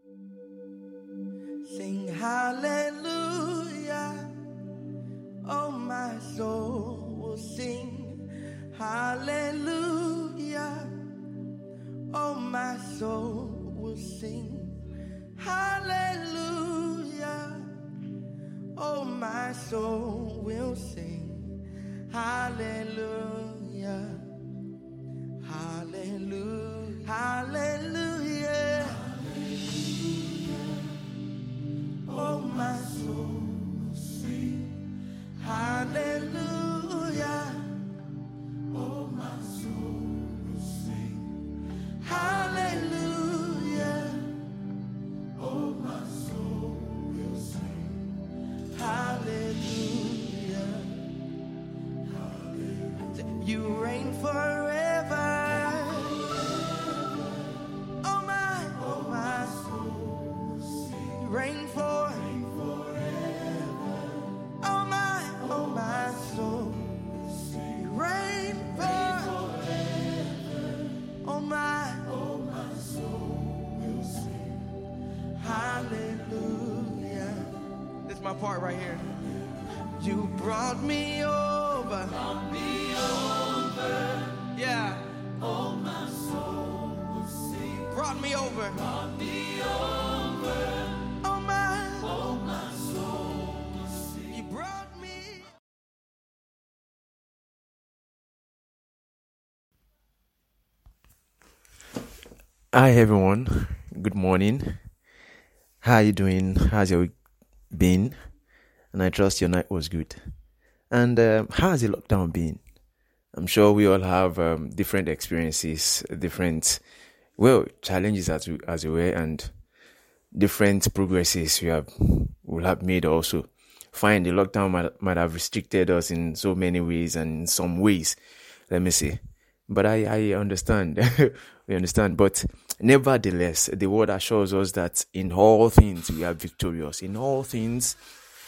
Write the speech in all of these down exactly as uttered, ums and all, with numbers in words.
Sing hallelujah. Oh, my soul will sing hallelujah. Oh, my soul will sing hallelujah. Oh, my soul will sing hallelujah. Hallelujah. Hallelujah. Oh, my soul will sing hallelujah. Oh, my soul will sing hallelujah. Oh, my soul will sing hallelujah. Hallelujah. You reign forever. Oh, my, oh, my soul will sing. You reign for oh, my, oh, my soul. You reign forever. Oh, my, oh, my soul will sing hallelujah. This is my part right here. You brought me over. Brought me over. Yeah. Oh, my soul will sing. Brought me over. Brought me over. Oh, my, oh, my soul will sing. You brought me. Hi everyone, good morning. How are you doing? How's your week been? And I trust your night was good. And um, how's the lockdown been? I'm sure we all have um, different experiences, different, well, challenges as we, as we were, and different progresses we have will have made also. Fine, the lockdown might, might have restricted us in so many ways and in some ways, let me say. But I, I understand. We understand. But nevertheless, the word assures us that in all things we are victorious. In all things,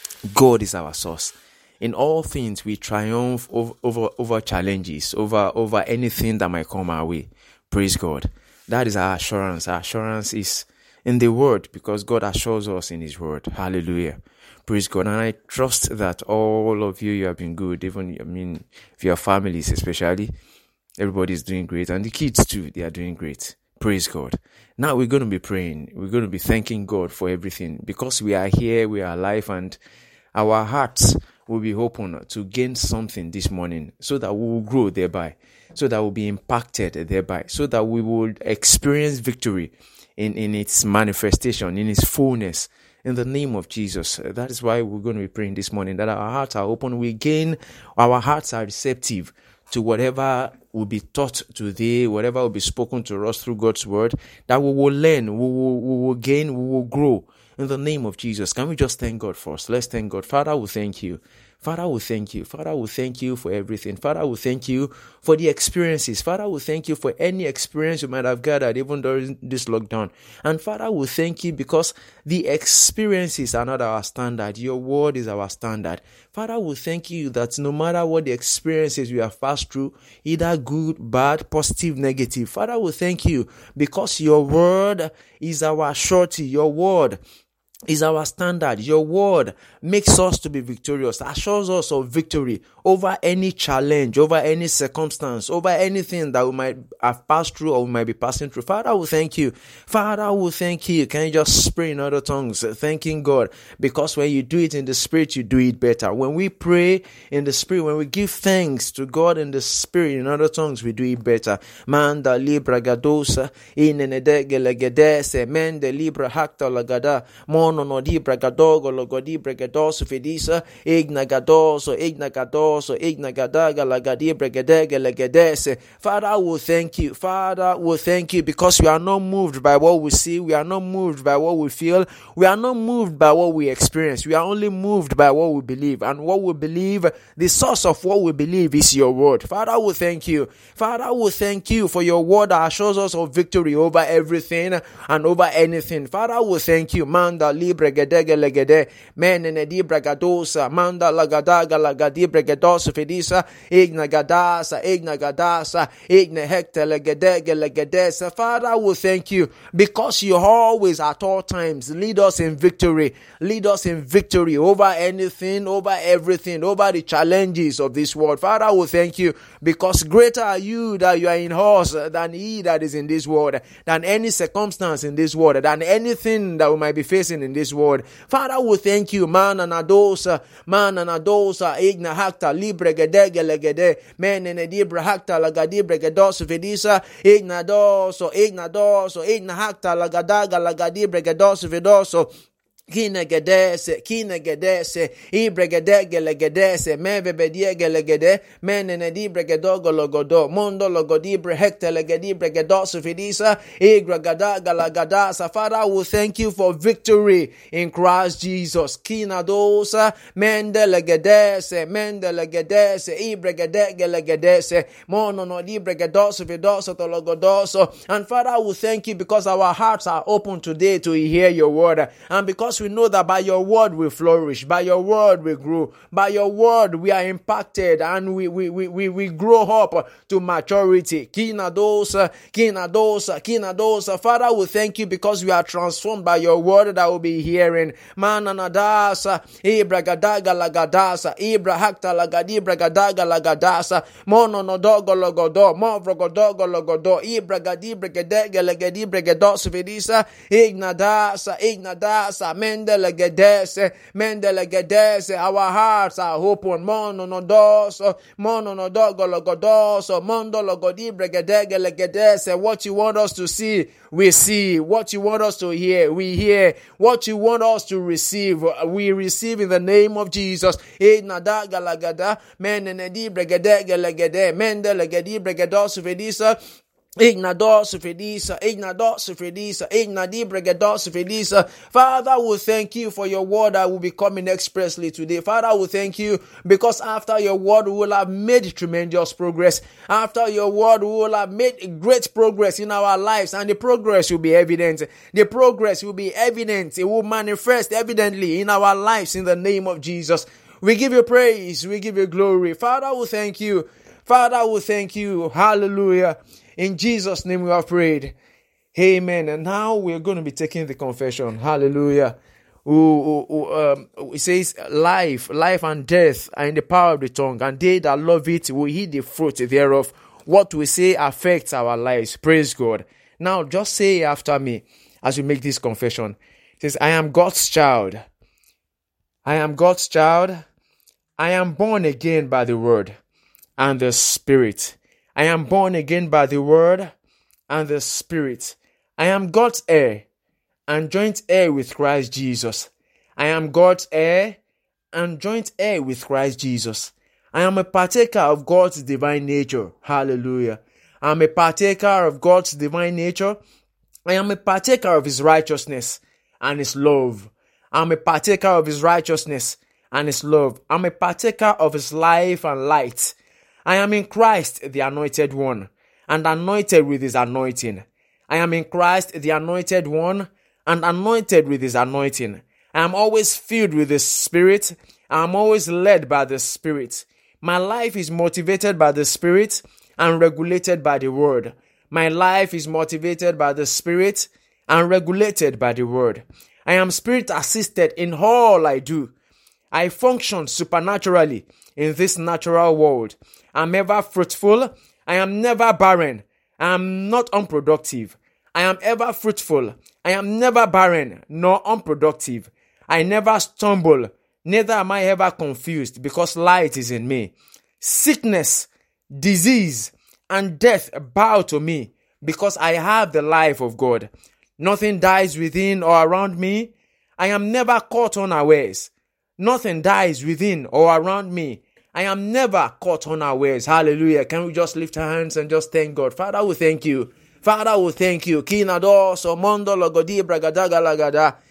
God is our source. In all things, we triumph over, over, over challenges, over, over anything that might come our way. Praise God. That is our assurance. Our assurance is in the word because God assures us in his word. Hallelujah. Praise God. And I trust that all of you, you have been good. Even, I mean, if your families especially, everybody's doing great. And the kids too, they are doing great. Praise God. Now we're going to be praying. We're going to be thanking God for everything because we are here, we are alive, and our hearts will be open to gain something this morning so that we will grow thereby, so that we'll be impacted thereby, so that we will experience victory in, in its manifestation, in its fullness. In the name of Jesus. That is why we're going to be praying this morning, that our hearts are open. We gain, our hearts are receptive to whatever will be taught today, whatever will be spoken to us through God's word, that we will learn, we will, we will gain, we will grow in the name of Jesus. Can we just thank God first? Let's thank God. Father, we thank you. Father, we thank you. Father, we thank you for everything. Father, we thank you for the experiences. Father, we thank you for any experience you might have gathered even during this lockdown. And Father, we thank you because the experiences are not our standard. Your word is our standard. Father, we thank you that no matter what the experiences we have passed through, either good, bad, positive, negative, Father, we thank you because your word is our surety. Your word is our standard. Your word makes us to be victorious, assures us of victory over any challenge, over any circumstance, over anything that we might have passed through or we might be passing through. Father, we thank you. Father, we thank you. Can you just pray in other tongues, thanking God? Because when you do it in the spirit, you do it better. When we pray in the spirit, when we give thanks to God in the spirit, in other tongues, we do it better. Manda libra gadosa, inenedegelegedes, mende libra hakta lagada, mono no di bragadogo logodi bragadoso fedisa, igna gadoso, igna gadoso, igna gadaga lagadi bragadege legedese. Father, we thank you. Father, we thank you because we are not moved by what we see. We are not moved by what we feel. We are not moved by what we experience. We are only moved by what we believe. And what we believe, the source of what we believe is your word. Father, we thank you. Father, we thank you for your word that assures us of victory over everything and over anything. Father, we thank you. Manda libre gedege legede, menene di bragadosa, manda lagadaga lagadi bregede bregados fedisa, igna gadasa, igna gadasa, igna hecta legedege legedesa. Father, we thank you because you always at all times lead us in victory. Lead us in victory over anything, over everything, over the challenges of this world. Father, we thank you because greater are you that you are in us than he that is in this world, than any circumstance in this world, than anything that we might be facing in this world. Father, we thank you. Man and adosa, man and adosa, igna hakta, libre gedege legede, men and edibra hakta, lagadibre gedos vedisa, igna doso, igna doso, igna hakta, lagadaga, lagadibre gedos vedoso. Kine gedese, kine gedese, ibregede gelegedese, meve bedie gelegede, menene di bregedogo logodo, mondo logodibre hecte legedi bregedosu fidisa, igragada galagadasa. Father, we thank you for victory in Christ Jesus. Kina dosa, mende legedese, mende legedese, ibregede gelegedese, mono no di bregedosu fidoso to logodoso. And Father, we thank you because our hearts are open today to hear your word, and because we know that by your word we flourish, by your word we grow, by your word we are impacted, and we we we we, we grow up to maturity. Kina dosa, kina dosa, kina dosa. Father, we thank you because we are transformed by your word that will be hearing. Mananadasa, ibragadaga lagadasa, ibrahakta lagadi bragadaga lagadasa, mono nodogo logodo, movrogodogo logodo, ibragadi brigadega legadi brigados vidisa, ignadasa, ignadasa, mendelegedese, mendelegedese. Our hearts are open. Mono nodoso, mono nodogo logodoso, mondo logodi brigadega legedese. What you want us to see, we see. What you want us to hear, we hear. What you want us to receive, we receive in the name of Jesus. Ignadaga lagada, menenedi brigadega legede, mendelegedi brigados vidisa. Ignados fedisa, ignados fedisa, ignadi bregados fedisa. Father, we thank you for your word that will be coming expressly today. Father, we thank you because after your word we will have made tremendous progress. After your word we will have made great progress in our lives, and the progress will be evident. The progress will be evident. It will manifest evidently in our lives in the name of Jesus. We give you praise. We give you glory. Father, we thank you. Father, we thank you. Hallelujah. In Jesus' name we have prayed. Amen. And now we're going to be taking the confession. Hallelujah. Ooh, ooh, ooh, um, it says, life, life and death are in the power of the tongue, and they that love it will eat the fruit thereof. What we say affects our lives. Praise God. Now just say after me as we make this confession. It says, I am God's child. I am God's child. I am born again by the word and the Spirit. I am born again by the word and the Spirit. I am God's heir and joint heir with Christ Jesus. I am God's heir and joint heir with Christ Jesus. I am a partaker of God's divine nature. Hallelujah. I am a partaker of God's divine nature. I am a partaker of his righteousness and his love. I am a partaker of his righteousness and his love. I am a partaker of his life and light. I am in Christ, the anointed one, and anointed with his anointing. I am in Christ, the anointed one, and anointed with his anointing. I am always filled with the Spirit. I am always led by the Spirit. My life is motivated by the Spirit and regulated by the Word. My life is motivated by the Spirit and regulated by the Word. I am Spirit assisted in all I do. I function supernaturally in this natural world. I am ever fruitful. I am never barren. I am not unproductive. I am ever fruitful. I am never barren nor unproductive. I never stumble. Neither am I ever confused, because light is in me. Sickness, disease, and death bow to me, because I have the life of God. Nothing dies within or around me. I am never caught unawares. Nothing dies within or around me. I am never caught unawares. Hallelujah. Can we just lift our hands and just thank God? Father, we thank you. Father, we thank you. Kinado, so mondo logodi bragadaga lagada.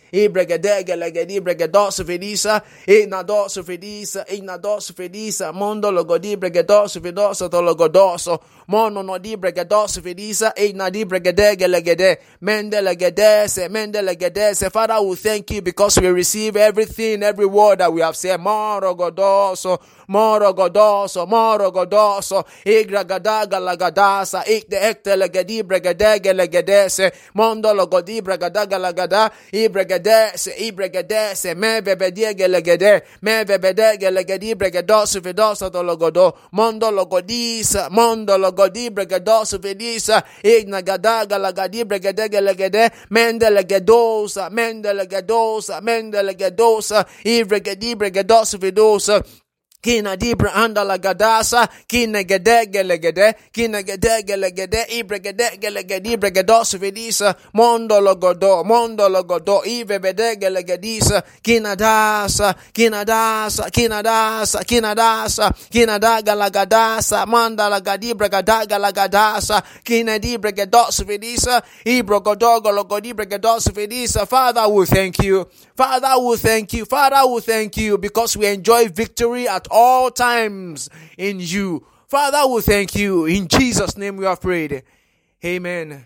Ibregedege legedi bregedos fedisa, ignados fedisa, ignados fedisa, mondo logodi bregedos fedoso to logodoso, mono no di bregedos fedisa, ignadi bregedege legede, mende legedese, mende legedese. Father, we thank you because we receive everything, every word that we have said. Moro godoso, moro godoso, moro godoso, igragadaga lagadasa, ik de ekte legedi bregedege legedese, mondo logodi bregadaga lagada, ibregedege Ibregedese, ibregedese, me bebediege legede, me bebedege legedi bregedos fedosa to logodo, mondo logodisa, mondo logodi bregedos fedisa, igna gadaga lagadi bregedege legede, mende legedosa, mende legedosa, mende legedosa, ibregedi bregedos fedosa. Kina dibra anda la gadasa, kina gedege legede, kina gedege legede, ibregedege legedi, bregedos fedisa, mondo logodo, mondo logodo, ive bedege legedisa, kina dasa, kina dasa, kina dasa, kina dasa, kina daga la gadasa, manda la gadi bregadaga la gadasa, kina di bregedos fedisa, ibrogodogo logodi bregedos fedisa. Father, we thank you. Father, we thank you. Father, we thank you because we enjoy victory at all times in you. Father, we thank you. In Jesus' name we have prayed. Amen.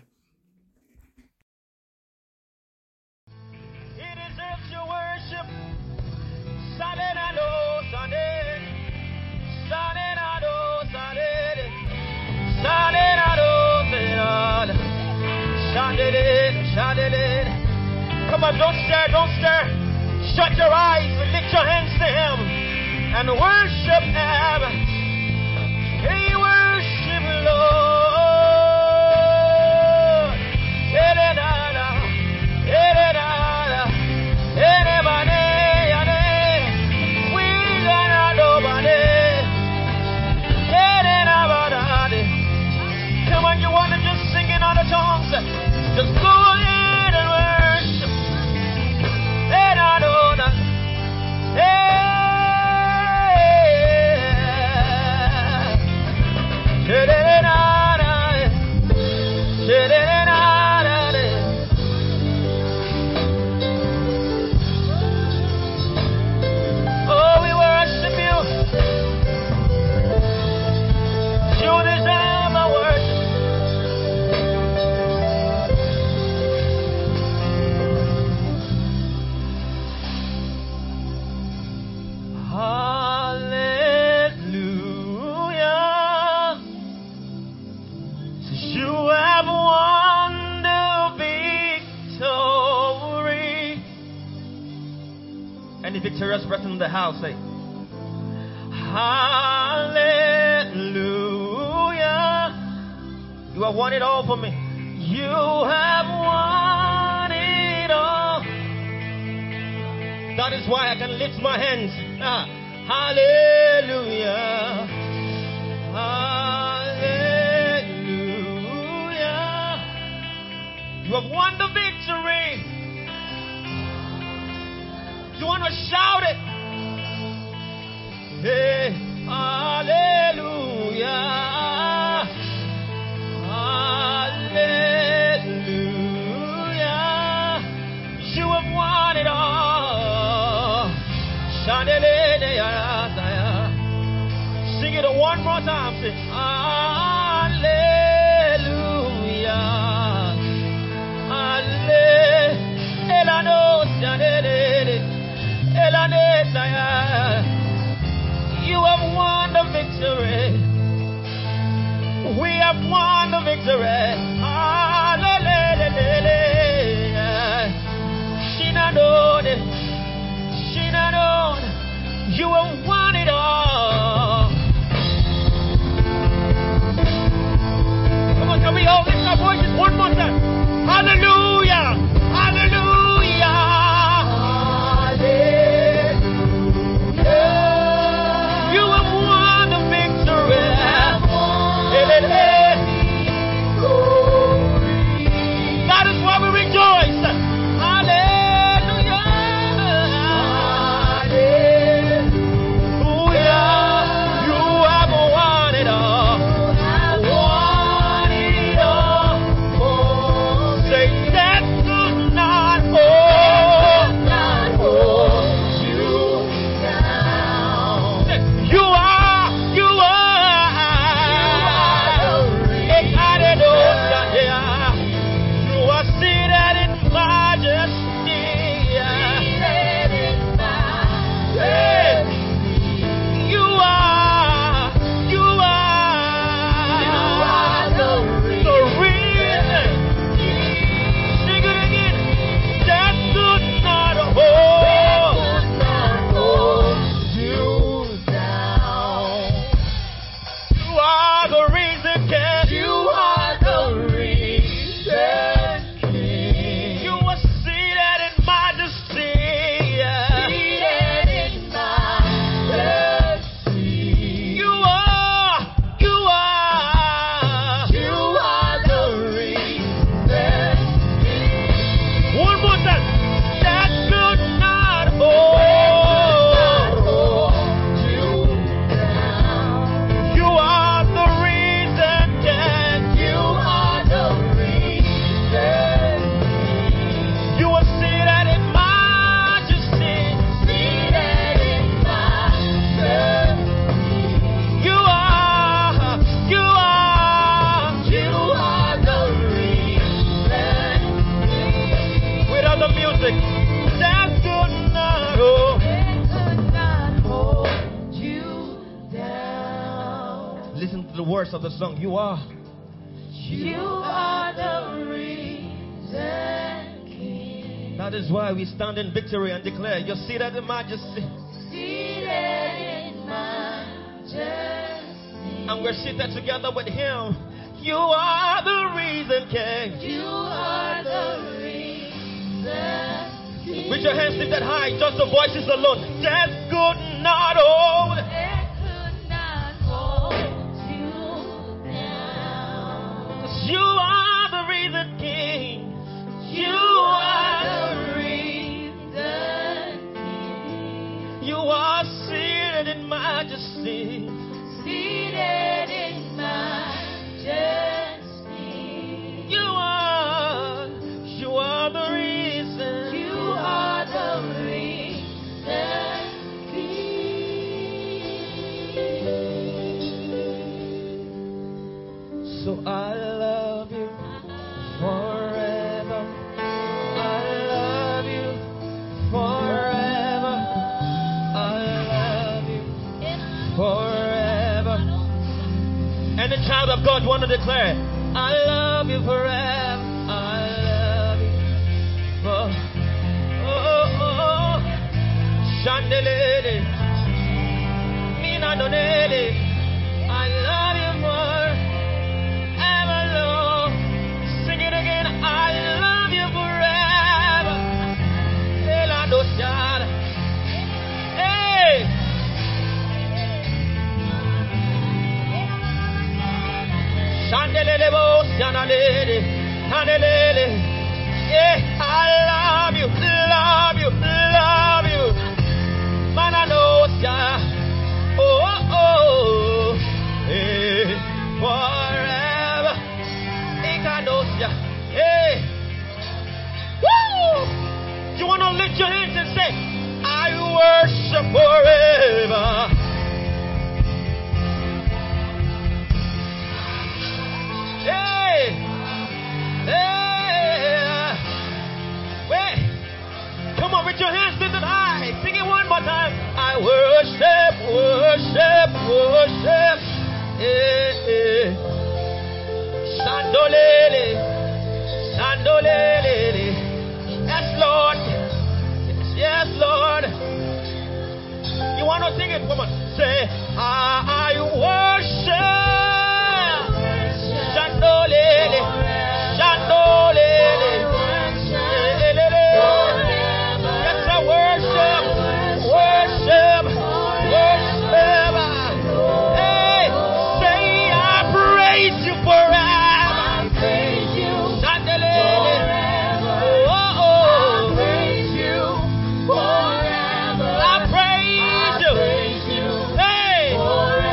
He deserves your worship. Come on, don't stare, don't stare. Shut your eyes and lift your hands to Him and worship Him. Hey, worship Lord. Erenana, erenana, erebane, ane. We gonna do bane. Erenabane. Come on, you wanna just sing in other tongues? Just go ahead and worship. Erenana, eh. Oh, we worship you. You deserve our worship. Hallelujah. You have won the victory. Any victorious person in the house, say, hallelujah. You have won it all for me. You have won it all. That is why I can lift my hands. Ah, hallelujah. Hallelujah. You have won the victory. You want to shout it? Hey, hallelujah. Hallelujah. You have won it all. Sing it one more time. Say, hallelujah. You have won the victory. We have won the victory. Hallelujah. Shinanone, Shinanone. You have won it all. Come on, can we all lift our voices one more time? Hallelujah! Hallelujah! Hallelujah! You have won the victory. music. Death could not hold. Death could not hold you down. Listen to the words of the song. You are. You are the risen King. That is why we stand in victory and declare, you're seated in majesty. Seated in majesty. And we're seated together with Him. You are the reason, King. You are the reason King. With your hands lifted high, just the voices alone. Death could not hold. Death could not hold you down. 'Cause you are the reason, King. You are the reason King. You are seated in majesty. Seated in majesty. You are, you are the reason. You are the reason King. So I love you forever. I love you forever. I love you forever. And the child of God want to declare, I love you forever. I love you for oh oh oh Shandelele Mina Donele. I love you forever, Lord. Sing it again. I love you forever. Elando Shada. Hey. Shandelele bo shanalele, hanelele. Yeah, I love you, love you, love you. Mananosia, oh oh oh, hey, forever. Ikanosia, hey. Woo! You wanna lift your hands and say, I worship forever. Hey! Hey! Wait! Come on, with your hands lifted high. Sing it one more time. I worship, worship, worship. Hey, hey. Shandolele, Shandolele. Yes, Lord. Yes, yes, Lord. You want to sing it? Come on. Say, I, I worship. Shandolele, Shandolele, yes, I worship, worship, worship. Hey, say I praise you forever. Shandolele, oh oh, I praise you forever. I praise you, hey.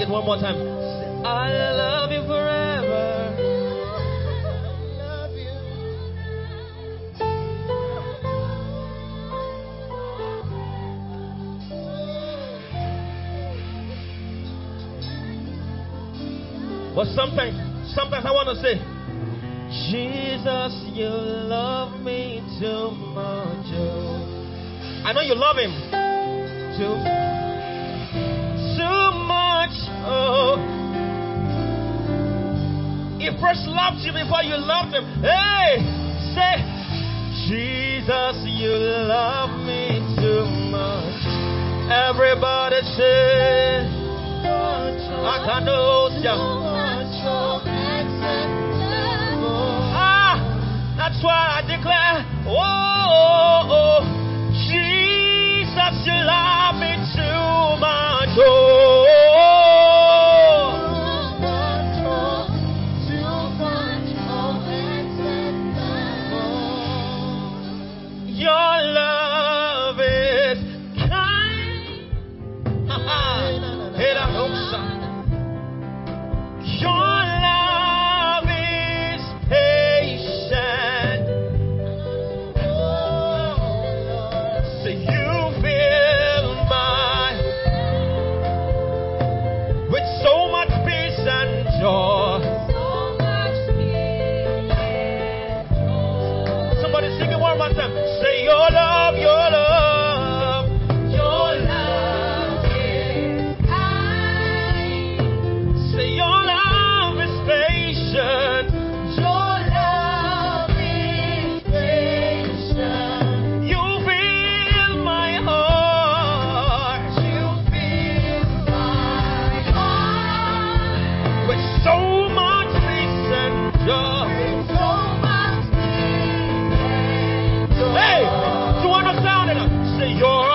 it one more time. I love you forever. Love you. But sometimes, sometimes I want to say, Jesus, you love me too much. Oh. I know you love him too, too much. Oh, he first loved you before you loved him. Hey, say, Jesus, you love me too much. Everybody say, I can know ya. Ah, that's why I declare, oh, oh, oh, Jesus, you love me too much. Oh, your love is kind. Your love is patient. So you fill my with so much peace and joy. Somebody sing it one more time. Say your love, your love, your love is kind. Say your love is patient. Your love is patient. You fill my heart. You fill my heart with so much peace and joy. So much peace and joy. Hey, do you understand it? Say you're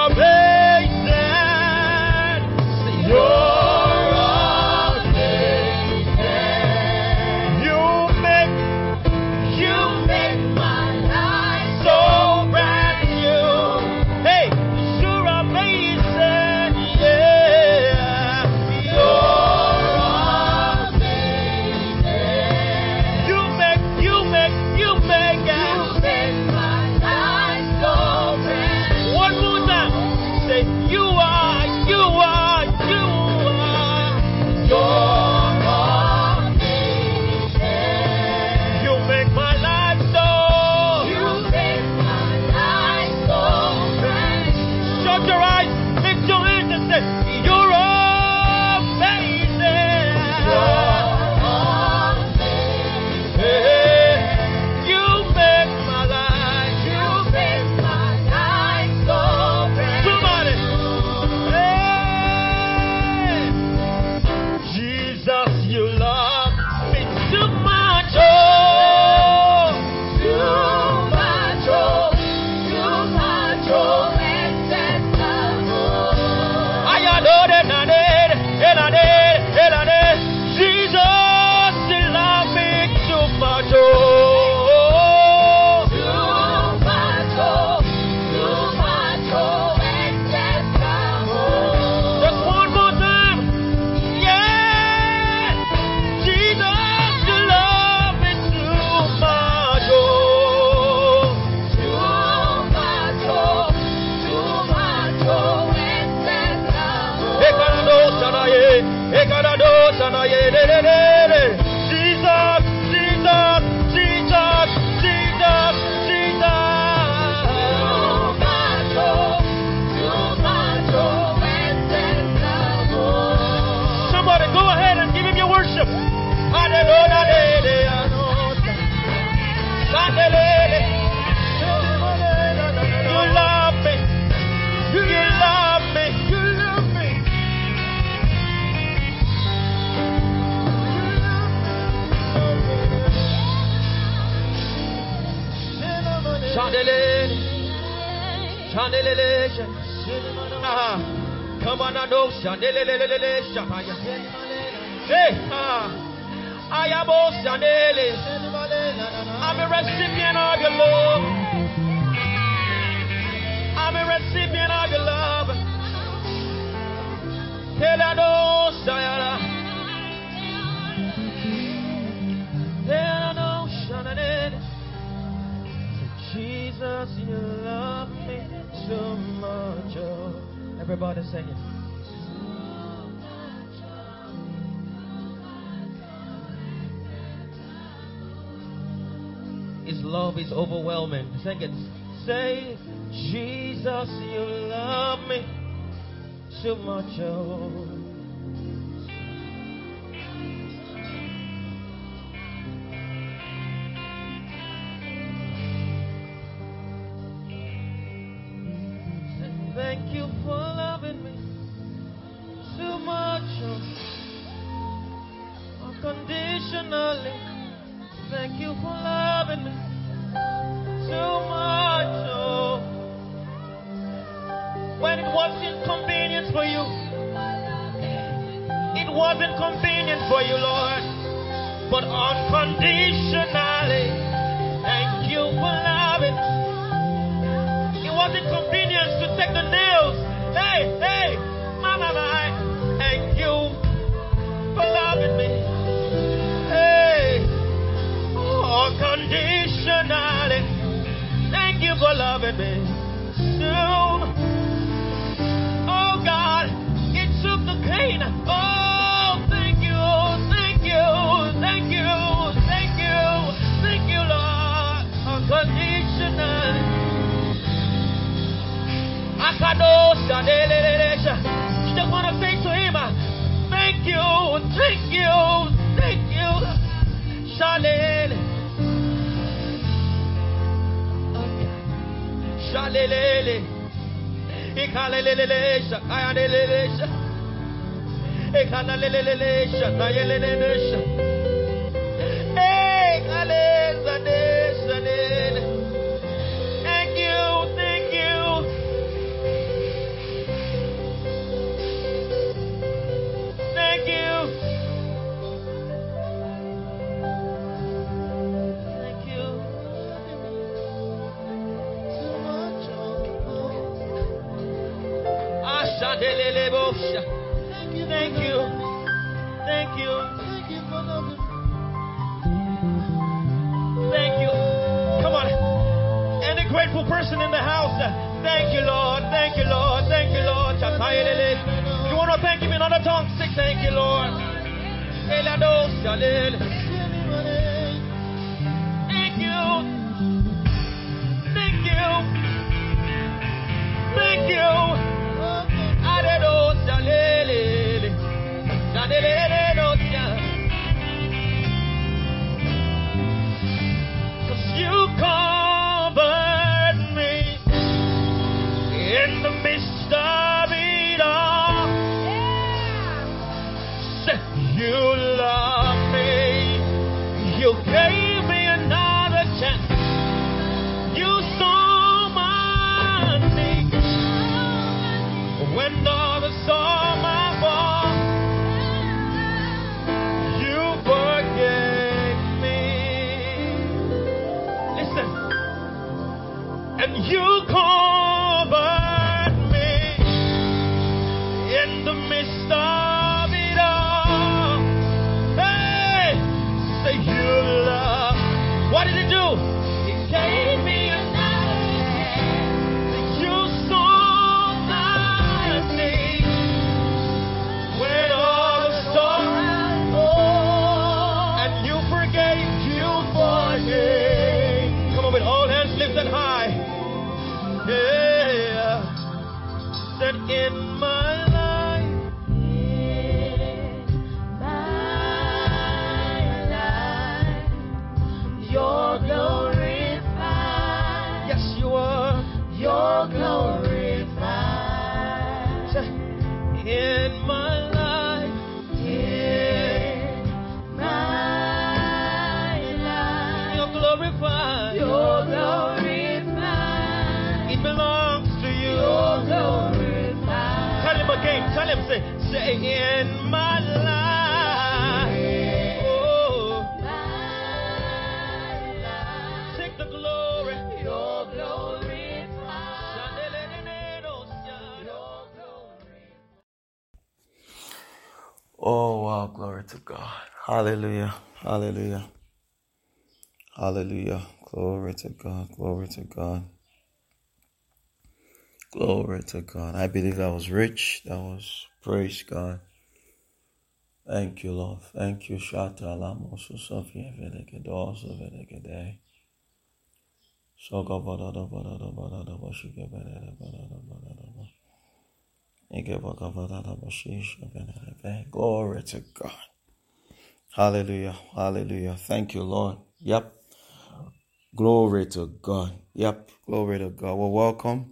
amazing. Say you're amazing. You make, you make my life so brand new. Hey, you're amazing. Yeah, you're amazing. You make, you make, you make it. You make my life so brand new. One more time. Say you are, you are, you are. You're amazing. You make my life so. You make my life so brand new. Shut your eyes, lift your hands and say, you're amazing. You're amazing. Hey, you make my life. You make my life so brand new. Somebody. Hey, Jesus, you love me too much. Oh, too much. Oh, too much. Oh, excess love. I adore it, and I did, and I did, and I did. Jesus, you love me too much. Oh, too much. Oh, too much. Oh, excess love. Just one more time. Yeah, Jesus, you love me too much. Oh, too much. Oh, too much. Oh, excess love. Ekarado sanaye, ekarado sanaye, de de de de. Jesus, Jesus, Jesus, Jesus, Jesus. Too much. Oh, too much. Oh, excess love. Somebody go ahead and give him your worship. Hallelujah, hallelujah. Hallelujah. You love me. You love me. You love me. Chandelier. Chandelier. Ah, come on, I know. Chandelier. Shapaya. Hey, ah, I am all Chandelier. I'm a recipient of your love. I'm a recipient of your love. Hello, Sayara. Jesus, you love me so much. Oh. Everybody sing it. His love is overwhelming. Sing it. Say, Jesus, you love me so much. Oh. Thank you for loving me so much, oh, unconditionally. Thank you for loving me so much, oh, when it was inconvenient for you. It wasn't convenient for you, Lord, but unconditionally. Thank you for loving me. It wasn't convenient to take the nails. Hey, hey, mama, my, thank you for loving me. Hey, unconditionally. Thank you for loving me. Soon, oh God, it took the pain. Oh, thank you, thank you, thank you, thank you, thank you, Lord. Unconditionally. You just want to say to him, thank you, thank you, thank you. Shalele. Shalele. Ikalelele. Shakayalele. Ikalelele. Shakayalele. Ikalelele. Thank you, thank you. Thank you. Thank you. So much. Ashadelele bosha. Thank you. Thank you. Thank you for loving me. Thank you. Come on. Any grateful person in the house? Thank you, Lord. Thank you, Lord. Thank you, Lord. You want to thank him in other tongues? Say thank you, Lord. Thank you. Thank you. Thank you. Cause you covered me in the midst of it all. Say, you love me. You gave me another chance. You saw my need when others saw my fall. You forgave me. Listen, and you covered me in the midst of it all. Hey, say you love. What did it do? It gave me another chance. You saw my need when all the stars, and you forgave, you forgave. Come on, with all hands lifted high. Yeah, that in my life, In my life, you're glorified. yes, you are. You're glorified. Say, in my life, In my life, you're glorified. you're glorified. It belongs to you. You're glorified. Tell him again. Tell him. Say, say in my life. Oh, My life, take the glory. you're glorified. You're glorified. Oh, wow. Glory to God. Hallelujah. Hallelujah. Hallelujah. Glory to God. Glory to God. Glory to God. I believe that was rich. That was praise God. Thank you, Lord. Thank you. Shata lamo susafia vedekedosa vedekede. Soga badada badada badada bashike bedada badada badada ba. Ike baka badada bashisha vedede. Glory to God. Hallelujah. Hallelujah. Thank you, Lord. Yep. Glory to God. Yep. Glory to God. Well, welcome.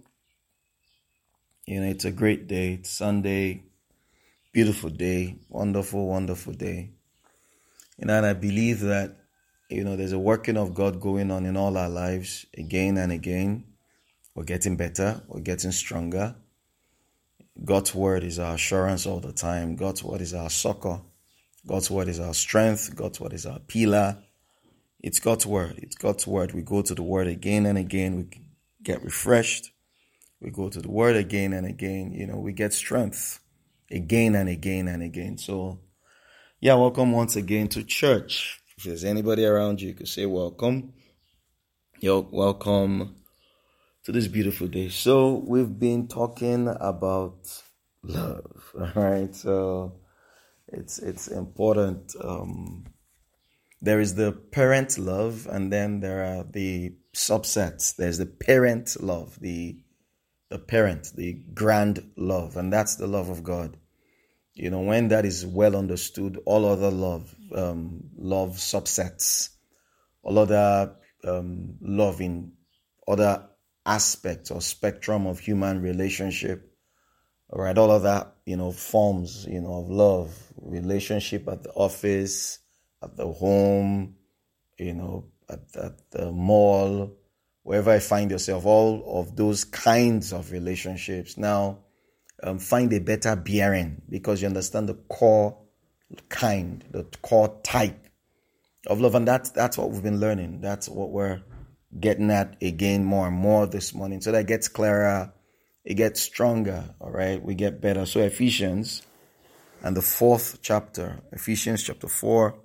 You know, it's a great day. It's Sunday. Beautiful day. Wonderful, wonderful day. You know, and I believe that, you know, there's a working of God going on in all our lives again and again. We're getting better. We're getting stronger. God's word is our assurance all the time. God's word is our succor. God's word is our strength. God's word is our pillar. It's God's word. It's God's word. We go to the word again and again. We get refreshed. We go to the word again and again. You know, we get strength again and again and again. So, yeah, welcome once again to church. If there's anybody around you, you could say welcome. You're welcome to this beautiful day. So, we've been talking about love, all right? So, it's it's important. Um, there is the parent love, and then there are the subsets. There's the parent love, the the parent, the grand love, and that's the love of God. You know, when that is well understood, all other love, um, love subsets, all other um, love in other aspects or spectrum of human relationship, all right, all of that, you know, forms, you know, of love, relationship at the office, at the home, you know, at, at the mall, wherever I find yourself, all of those kinds of relationships. Now, um, find a better bearing because you understand the core kind, the core type of love. And that's, that's what we've been learning. That's what we're getting at again more and more this morning. So that it gets clearer, it gets stronger, all right? We get better. So Ephesians and the fourth chapter, Ephesians chapter four,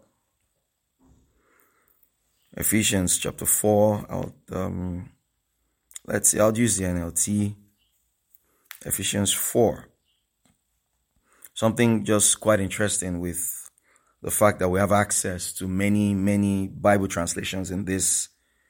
Ephesians chapter four, I'll, um, let's see, I'll use the N L T. Ephesians four. Something just quite interesting with the fact that we have access to many, many Bible translations in this,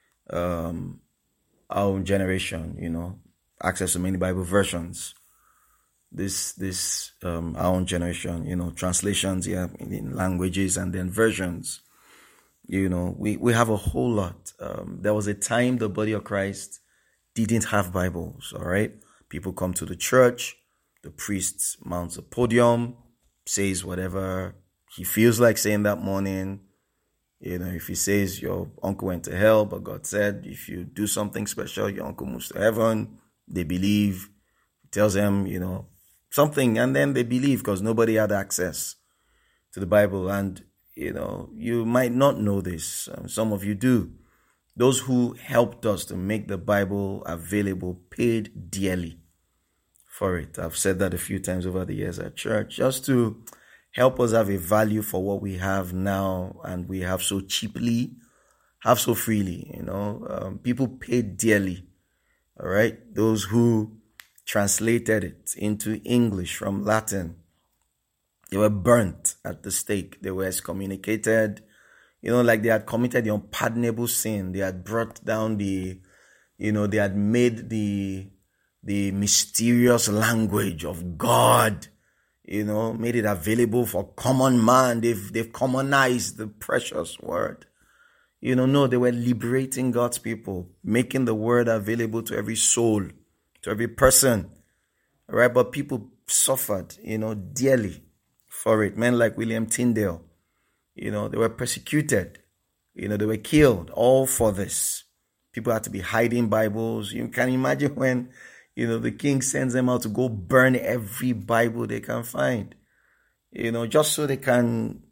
um, our own generation, you know, access to many Bible versions. This, this, um, our own generation, you know, translations, yeah, in languages and then versions. You know, we, we have a whole lot. Um, there was a time the body of Christ didn't have Bibles, all right? People come to the church, the priest mounts a podium, says whatever he feels like saying that morning. You know, if he says your uncle went to hell, but God said, if you do something special, your uncle moves to heaven, they believe. He tells them, you know, something, and then they believe because nobody had access to the Bible. And you know, you might not know this. Um, some of you do. Those who helped us to make the Bible available paid dearly for it. I've said that a few times over the years at church, just to help us have a value for what we have now and we have so cheaply, have so freely. You know, um, people paid dearly. All right. Those who translated it into English from Latin, they were burnt at the stake. They were excommunicated. You know, like they had committed the unpardonable sin. They had brought down the, you know, they had made the, the mysterious language of God, you know, made it available for common man. They've, they've commonized the precious word. You know, no, they were liberating God's people, making the word available to every soul, to every person. All right. But people suffered, you know, dearly for it. Men like William Tyndale, you know, they were persecuted, you know, they were killed, all for this. People had to be hiding Bibles. You can imagine when, you know, the king sends them out to go burn every Bible they can find, you know, just so they can.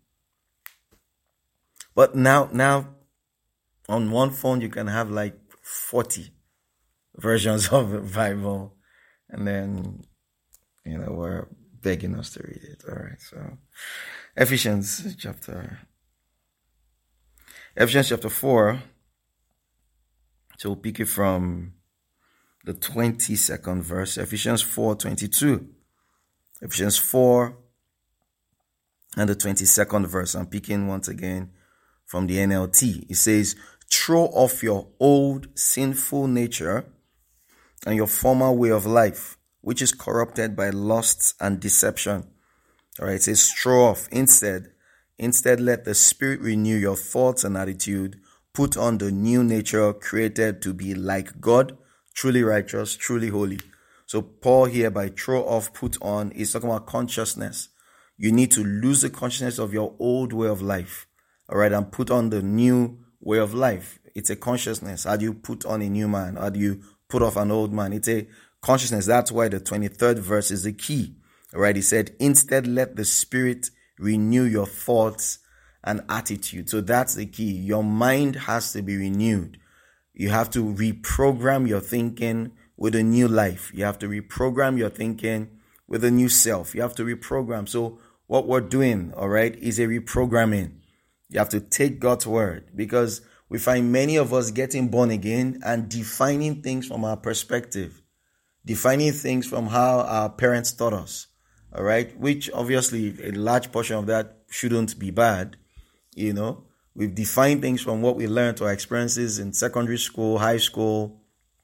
But now, now on one phone, you can have like forty versions of the Bible. And then, you know, we're begging us to read it. All right. So Ephesians chapter, Ephesians chapter four, So we'll pick it from the twenty-second verse, Ephesians four twenty-two. Ephesians four and the twenty-second verse. I'm picking once again from the N L T. It says, throw off your old sinful nature and your former way of life, which is corrupted by lusts and deception. All right, it says throw off. Instead, instead let the Spirit renew your thoughts and attitude. Put on the new nature created to be like God, truly righteous, truly holy. So Paul here by throw off, put on, is talking about consciousness. You need to lose the consciousness of your old way of life. All right, and put on the new way of life. It's a consciousness. How do you put on a new man? How do you put off an old man? It's a consciousness. That's why the twenty-third verse is the key. All right, he said, instead let the Spirit renew your thoughts and attitude. So that's the key. Your mind has to be renewed. You have to reprogram your thinking with a new life. You have to reprogram your thinking with a new self. You have to reprogram. So what we're doing, all right, is a reprogramming. You have to take God's word, because we find many of us getting born again and defining things from our perspective, defining things from how our parents taught us, all right, which obviously a large portion of that shouldn't be bad. You know, we've defined things from what we learned, our experiences in secondary school, high school.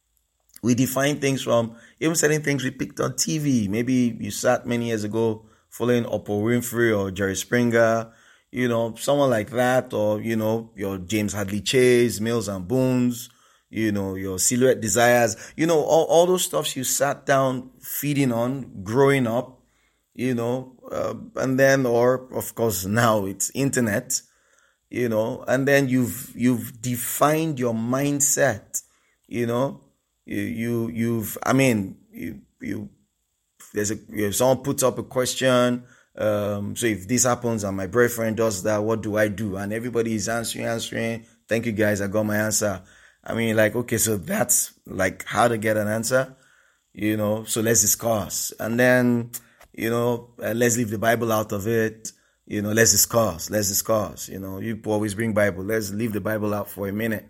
We define things from even certain things we picked on T V. Maybe you sat many years ago following Oprah Winfrey or Jerry Springer, you know, someone like that, or, you know, your James Hadley Chase, Mills and Boons, you know, your Silhouette Desires, you know, all, all those stuffs you sat down feeding on, growing up, you know, uh, and then, or of course now it's internet, you know, and then you've, you've defined your mindset, you know, you, you, you've, I mean, you, you, there's a, if someone puts up a question, um, so if this happens and my boyfriend does that, what do I do? And everybody is answering, answering. Thank you guys. I got my answer. I mean, like, okay, so that's like how to get an answer, you know, so let's discuss. And then, you know, uh, let's leave the Bible out of it. You know, let's discuss, let's discuss, you know, you always bring Bible. Let's leave the Bible out for a minute.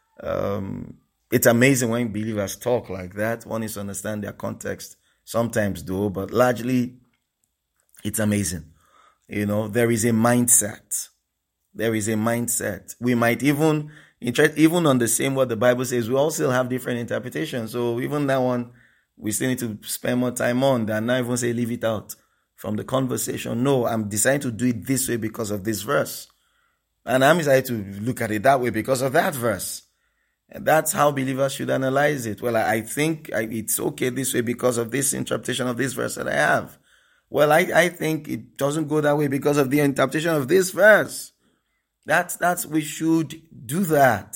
Um, it's amazing when believers talk like that. One needs to understand their context. Sometimes though, but largely it's amazing. You know, there is a mindset. There is a mindset. We might even, even on the same what the Bible says, we all still have different interpretations. So even that one, we still need to spend more time on than not even say leave it out from the conversation. No, I'm deciding to do it this way because of this verse. And I'm decided to look at it that way because of that verse. And that's how believers should analyze it. Well, I, I think I, it's okay this way because of this interpretation of this verse that I have. Well, I, I think it doesn't go that way because of the interpretation of this verse. That's, that's, we should do that.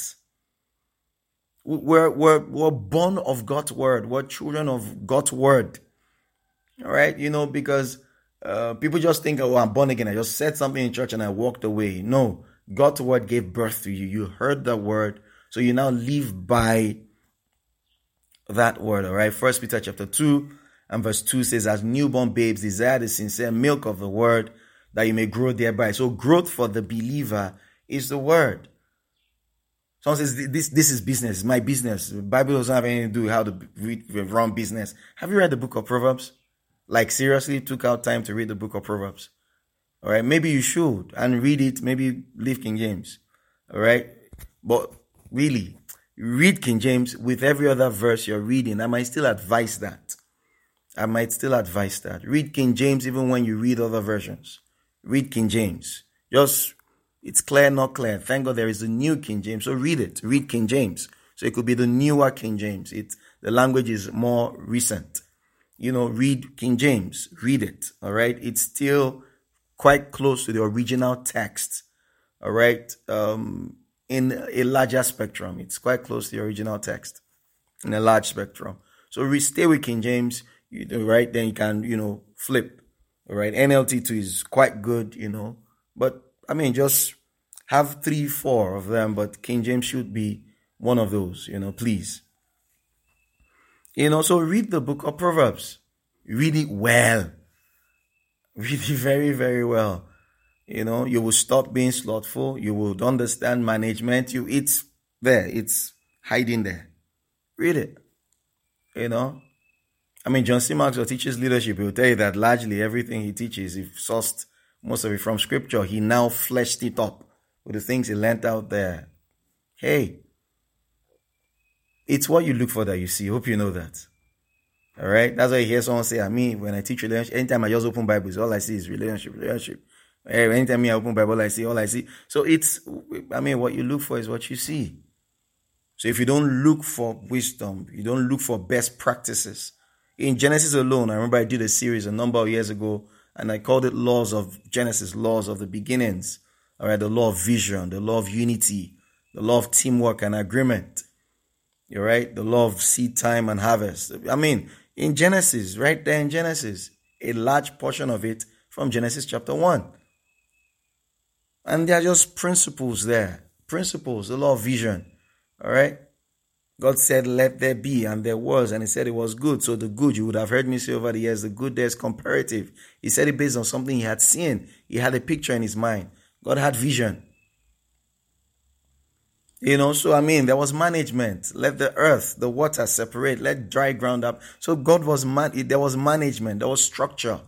We're, we're, we're born of God's word. We're children of God's word. All right. You know, because, uh, people just think, oh, I'm born again. I just said something in church and I walked away. No, God's word gave birth to you. You heard the word. So you now live by that word. All right. First Peter chapter two and verse two says, as newborn babes desire the sincere milk of the word that you may grow thereby. So growth for the believer is the word. Someone says, this, this is business, my business. The Bible doesn't have anything to do with how to read, run business. Have you read the book of Proverbs? Like seriously took out time to read the book of Proverbs. All right. Maybe you should and read it. Maybe leave King James. All right. But really, read King James with every other verse you're reading. I might still advise that. I might still advise that. Read King James even when you read other versions. Read King James. Just, it's clear, not clear. Thank God there is a new King James. So read it. Read King James. So it could be the newer King James. It's, the language is more recent. You know, read King James. Read it. All right. It's still quite close to the original text. All right. Um, in a larger spectrum. It's quite close to the original text in a large spectrum. So we stay with King James, you know, right? Then you can, you know, flip. All right. N L T too is quite good, you know, but I mean, just have three, four of them, but King James should be one of those, you know, please. You know, so read the book of Proverbs. Read it well. Read it very, very well. You know, you will stop being slothful. You will understand management. You, it's there. It's hiding there. Read it. You know? I mean, John C. Maxwell teaches leadership. He will tell you that largely everything he teaches, he sourced most of it from scripture. He now fleshed it up with the things he learned out there. Hey, it's what you look for that you see. Hope you know that. All right? That's why you hear someone say, I mean, when I teach relationship, anytime I just open Bibles, all I see is relationship, relationship. Anytime I open Bible, all I see, all I see. So it's, I mean, what you look for is what you see. So if you don't look for wisdom, you don't look for best practices. In Genesis alone, I remember I did a series a number of years ago, and I called it Laws of Genesis, Laws of the Beginnings. All right, the law of vision, the law of unity, the law of teamwork and agreement. You're right, the law of seed time and harvest. I mean, in Genesis, right there in Genesis, a large portion of it from Genesis chapter one. And there are just principles there. Principles, the law of vision. All right. God said, let there be, and there was, and he said it was good. So the good, you would have heard me say over the years, the good there is comparative. He said it based on something he had seen. He had a picture in his mind. God had vision. You know, so I mean, there was management. Let the earth, the water separate. Let dry ground up. So God was, man, there was management. There was structure.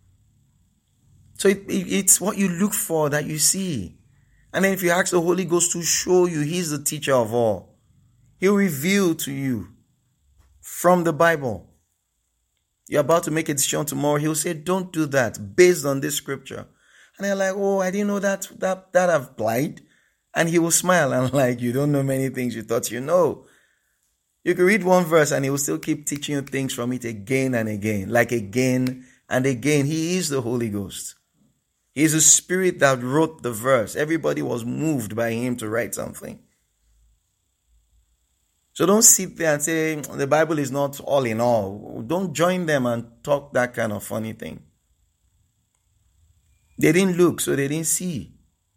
So it, it, it's what you look for that you see. And then if you ask the Holy Ghost to show you, he's the teacher of all. He'll reveal to you from the Bible. You're about to make a decision tomorrow. He'll say, don't do that based on this scripture. And they're like, oh, I didn't know that that that applied. And he will smile and like, you don't know many things you thought you know. You can read one verse and he will still keep teaching you things from it again and again. Like again and again. He is the Holy Ghost. He is the spirit that wrote the verse. Everybody was moved by him to write something. So don't sit there and say, the Bible is not all in all. Don't join them and talk that kind of funny thing. They didn't look, so they didn't see.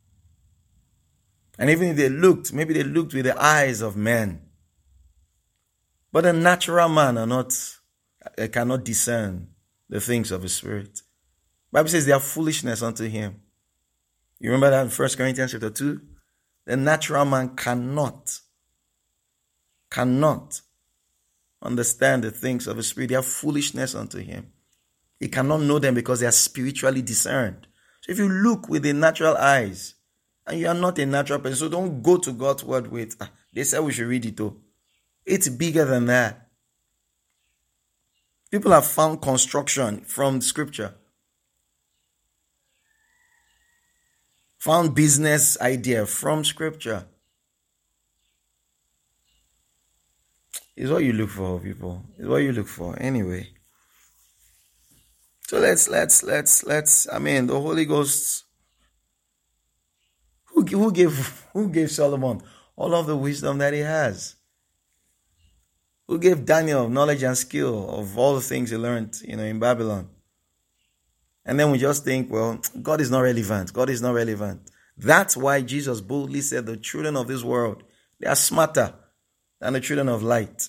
And even if they looked, maybe they looked with the eyes of men. But a natural man are not, cannot discern the things of the Spirit. The Bible says they are foolishness unto him. You remember that in First Corinthians chapter two? The natural man cannot cannot understand the things of the Spirit. They are foolishness unto him. He cannot know them because they are spiritually discerned. So if you look with the natural eyes, and you are not a natural person, so don't go to God's word with, ah, they said we should read it too. It's bigger than that. People have found construction from scripture. Found business idea from scripture. It's what you look for, people. It's what you look for. Anyway. So let's, let's, let's, let's, I mean, the Holy Ghost, who, who gave, who gave Solomon all of the wisdom that he has? Who gave Daniel knowledge and skill of all the things he learned, you know, in Babylon? And then we just think, well, God is not relevant. God is not relevant. That's why Jesus boldly said the children of this world, they are smarter than the children of light.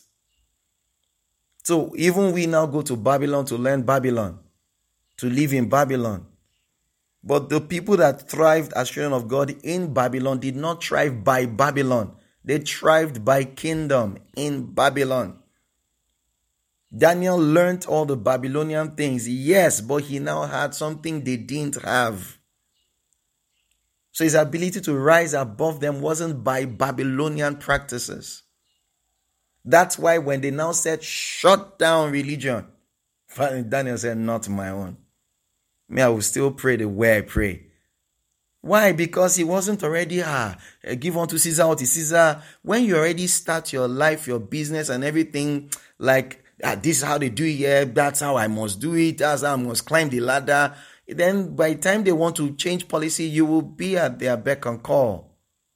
So even we now go to Babylon to learn Babylon, to live in Babylon. But the people that thrived as children of God in Babylon did not thrive by Babylon. They thrived by kingdom in Babylon. Daniel learned all the Babylonian things, yes, but he now had something they didn't have. So his ability to rise above them wasn't by Babylonian practices. That's why when they now said, shut down religion, Daniel said, not my own. Me, I will still pray the way I pray. Why? Because he wasn't already, ah, give unto Caesar what is Caesar. When you already start your life, your business and everything, like, ah, this is how they do it here, that's how I must do it, that's how I must climb the ladder. Then by the time they want to change policy, you will be at their beck and call.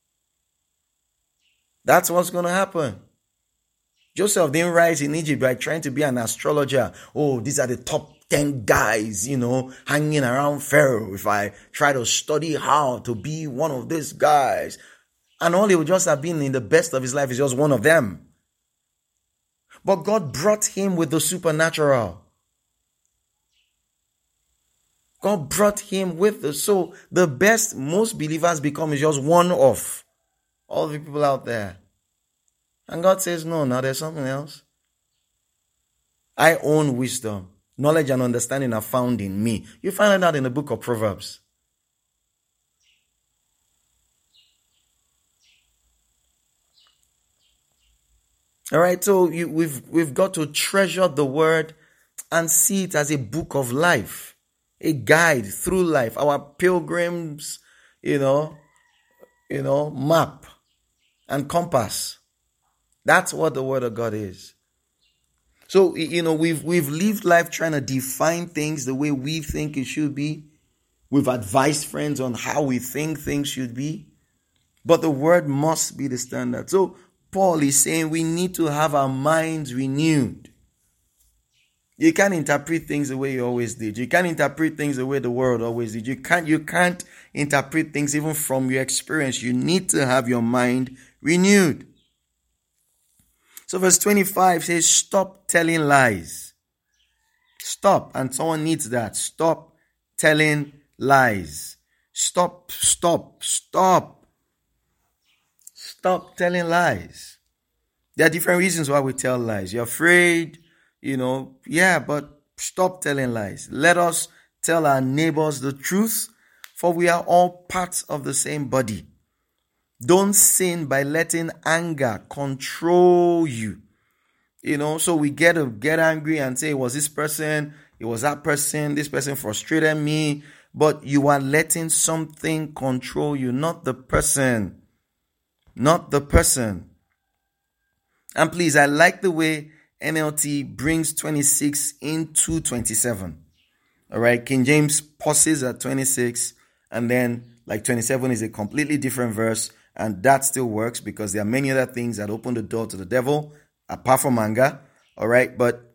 That's what's going to happen. Joseph didn't rise in Egypt by trying to be an astrologer. Oh, these are the top ten guys, you know, hanging around Pharaoh. If I try to study how to be one of these guys. And all he would just have been in the best of his life is just one of them. But God brought him with the supernatural. God brought him with the, so the best most believers become is just one of all the people out there. And God says, no, now there's something else. I own wisdom. Knowledge and understanding are found in me. You find that in the book of Proverbs. All right, so you, we've we've got to treasure the word and see it as a book of life, a guide through life, our pilgrim's, you know, you know, map and compass. That's what the word of God is. So, you know, we've we've lived life trying to define things the way we think it should be. We've advised friends on how we think things should be. But the word must be the standard. So Paul is saying we need to have our minds renewed. You can't interpret things the way you always did. You can't interpret things the way the world always did. You can't, you can't interpret things even from your experience. You need to have your mind renewed. So verse twenty-five says, stop telling lies. Stop. And someone needs that. Stop telling lies. Stop, stop, stop. Stop telling lies. There are different reasons why we tell lies. You're afraid, you know, yeah, but stop telling lies. Let us tell our neighbors the truth, for we are all parts of the same body. Don't sin by letting anger control you. You know, so we get to get angry and say, it was this person, it was that person, this person frustrated me. But you are letting something control you, not the person. Not the person. And please, I like the way N L T brings twenty-six into twenty-seven. All right, King James pauses at twenty-six, and then like twenty-seven is a completely different verse, and that still works because there are many other things that open the door to the devil apart from anger. All right, but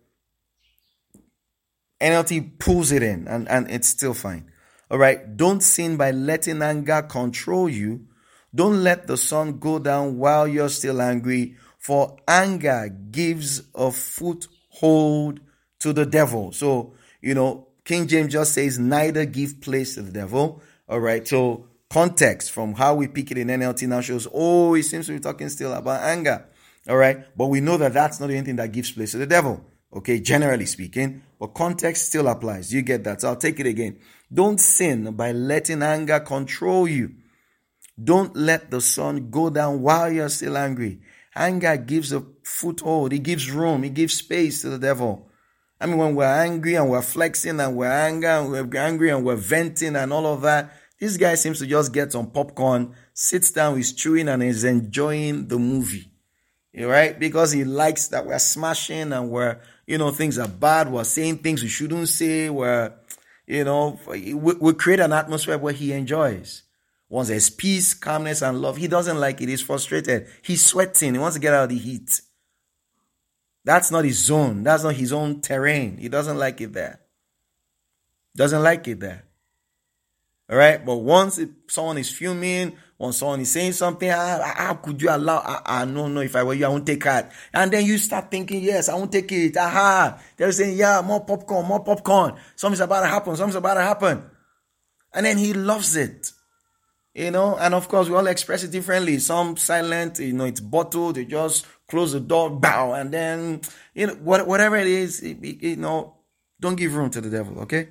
N L T pulls it in, and, and it's still fine. All right, don't sin by letting anger control you. Don't let the sun go down while you're still angry, for anger gives a foothold to the devil. So, you know, King James just says, neither give place to the devil. All right. So context from how we pick it in N L T now shows, oh, it seems to be talking still about anger. All right. But we know that that's not anything that gives place to the devil. Okay. Generally speaking, but context still applies. You get that. So I'll take it again. Don't sin by letting anger control you. Don't let the sun go down while you're still angry. Anger gives a foothold. It gives room. It gives space to the devil. I mean, when we're angry and we're flexing and we're angry and we're angry and we're venting and all of that, this guy seems to just get some popcorn, sits down, he's chewing and is enjoying the movie. Right? Because he likes that we're smashing and we're, you know, things are bad. We're saying things we shouldn't say. We're, you know, we, we create an atmosphere where he enjoys. Once there's peace, calmness, and love, he doesn't like it. He's frustrated. He's sweating. He wants to get out of the heat. That's not his zone. That's not his own terrain. He doesn't like it there. Doesn't like it there. All right? But once it, someone is fuming, once someone is saying something, ah, how could you allow, ah, ah, no, no, if I were you, I won't take that. And then you start thinking, yes, I won't take it. Aha. They're saying, yeah, more popcorn, more popcorn. Something's about to happen. Something's about to happen. And then he loves it. You know, and of course, we all express it differently. Some silent, you know, it's bottled. They just close the door, bow, and then, you know, what, whatever it is, it, it, you know, don't give room to the devil, okay?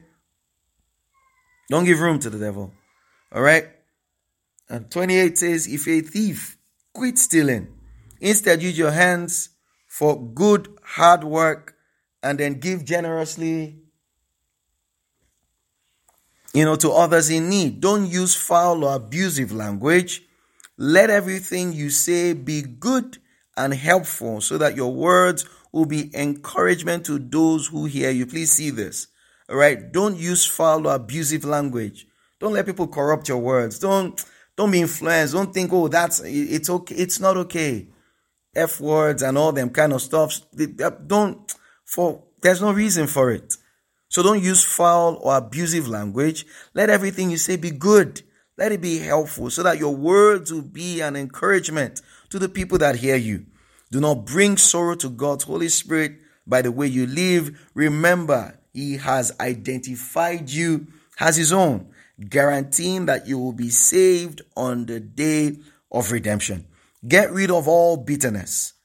Don't give room to the devil, all right? And twenty-eight says, if you're a thief, quit stealing. Instead, use your hands for good, hard work, and then give generously, you know, to others in need. Don't use foul or abusive language. Let everything you say be good and helpful so that your words will be encouragement to those who hear you. Please see this. All right. Don't use foul or abusive language. Don't let people corrupt your words. Don't, don't be influenced. Don't think, oh, that's, it's okay. It's not okay. F words and all them kind of stuff. Don't, for, there's no reason for it. So don't use foul or abusive language. Let everything you say be good. Let it be helpful so that your words will be an encouragement to the people that hear you. Do not bring sorrow to God's Holy Spirit by the way you live. Remember, He has identified you as His own, guaranteeing that you will be saved on the day of redemption. Get rid of all bitterness,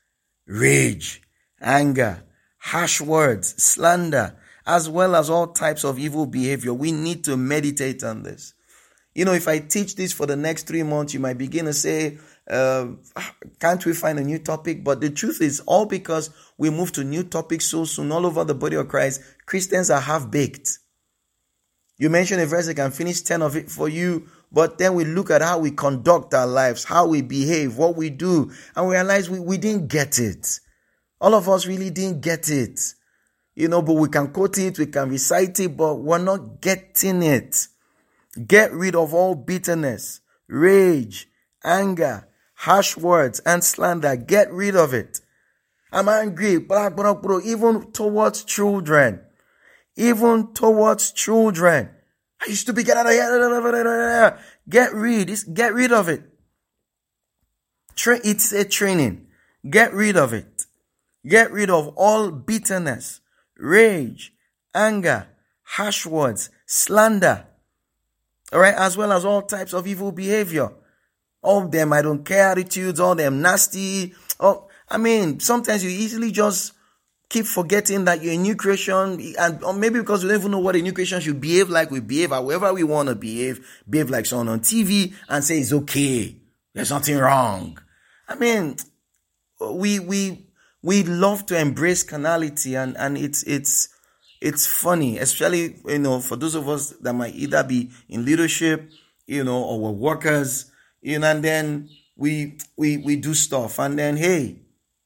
rage, anger, harsh words, slander, as well as all types of evil behavior. We need to meditate on this. You know, if I teach this for the next three months, you might begin to say, uh, can't we find a new topic? But the truth is, all because we move to new topics so soon all over the body of Christ, Christians are half-baked. You mentioned a verse, I can finish ten of it for you, but then we look at how we conduct our lives, how we behave, what we do, and we realize we, we didn't get it. All of us really didn't get it. You know, but we can quote it, we can recite it, but we're not getting it. Get rid of all bitterness, rage, anger, harsh words, and slander. Get rid of it. I'm angry, even towards children. Even towards children. I used to be, get out of here. Get rid, get rid of it. Tra- it's a training. Get rid of it. Get rid of all bitterness, rage, anger, harsh words, slander. All right, as well as all types of evil behavior. All of them I don't care attitudes, all them nasty. Oh, I mean, sometimes you easily just keep forgetting that you're a new creation, and or maybe because we don't even know what a new creation should behave like, we behave however we want to behave, behave like someone on T V and say it's okay, there's nothing wrong. I mean, we we we love to embrace carnality, and and it's it's it's funny, especially, you know, for those of us that might either be in leadership, you know, or we're workers, you know, and then we we we do stuff, and then hey,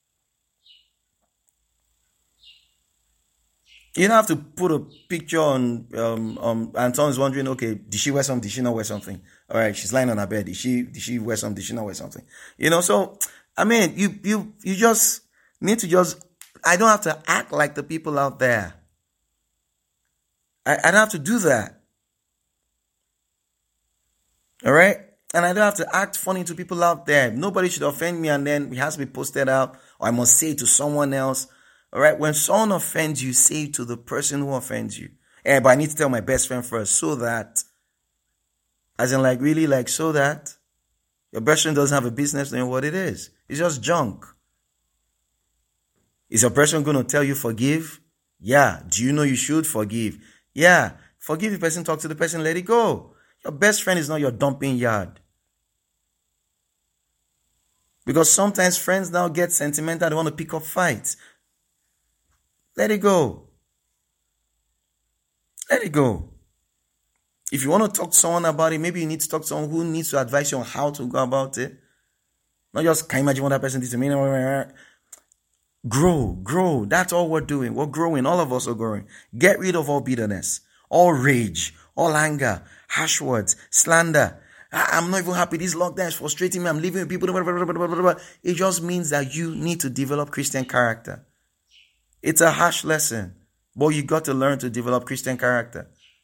you don't have to put a picture on, um, um, and someone's wondering, okay, did she wear something? Did she not wear something? All right, she's lying on her bed. Did she, did she wear something? Did she not wear something? You know, so, I mean, you, you, you just need to just, I don't have to act like the people out there. I, I don't have to do that. All right? And I don't have to act funny to people out there. Nobody should offend me and then it has to be posted out, or I must say it to someone else. All right, when someone offends you, say to the person who offends you, eh, but I need to tell my best friend first, so that, as in like really like so that your best friend doesn't have a business knowing what it is. It's just junk. Is your person going to tell you forgive? Yeah. Do you know you should forgive? Yeah. Forgive the person, talk to the person, let it go. Your best friend is not your dumping yard. Because sometimes friends now get sentimental, they want to pick up fights. Let it go. Let it go. If you want to talk to someone about it, maybe you need to talk to someone who needs to advise you on how to go about it. Not just, can you imagine what that person did to me? Grow, grow. That's all we're doing. We're growing. All of us are growing. Get rid of all bitterness, all rage, all anger, harsh words, slander. I'm not even happy. This lockdown is frustrating me. I'm living with people. It just means that you need to develop Christian character. It's a harsh lesson, but you got to learn to develop Christian character.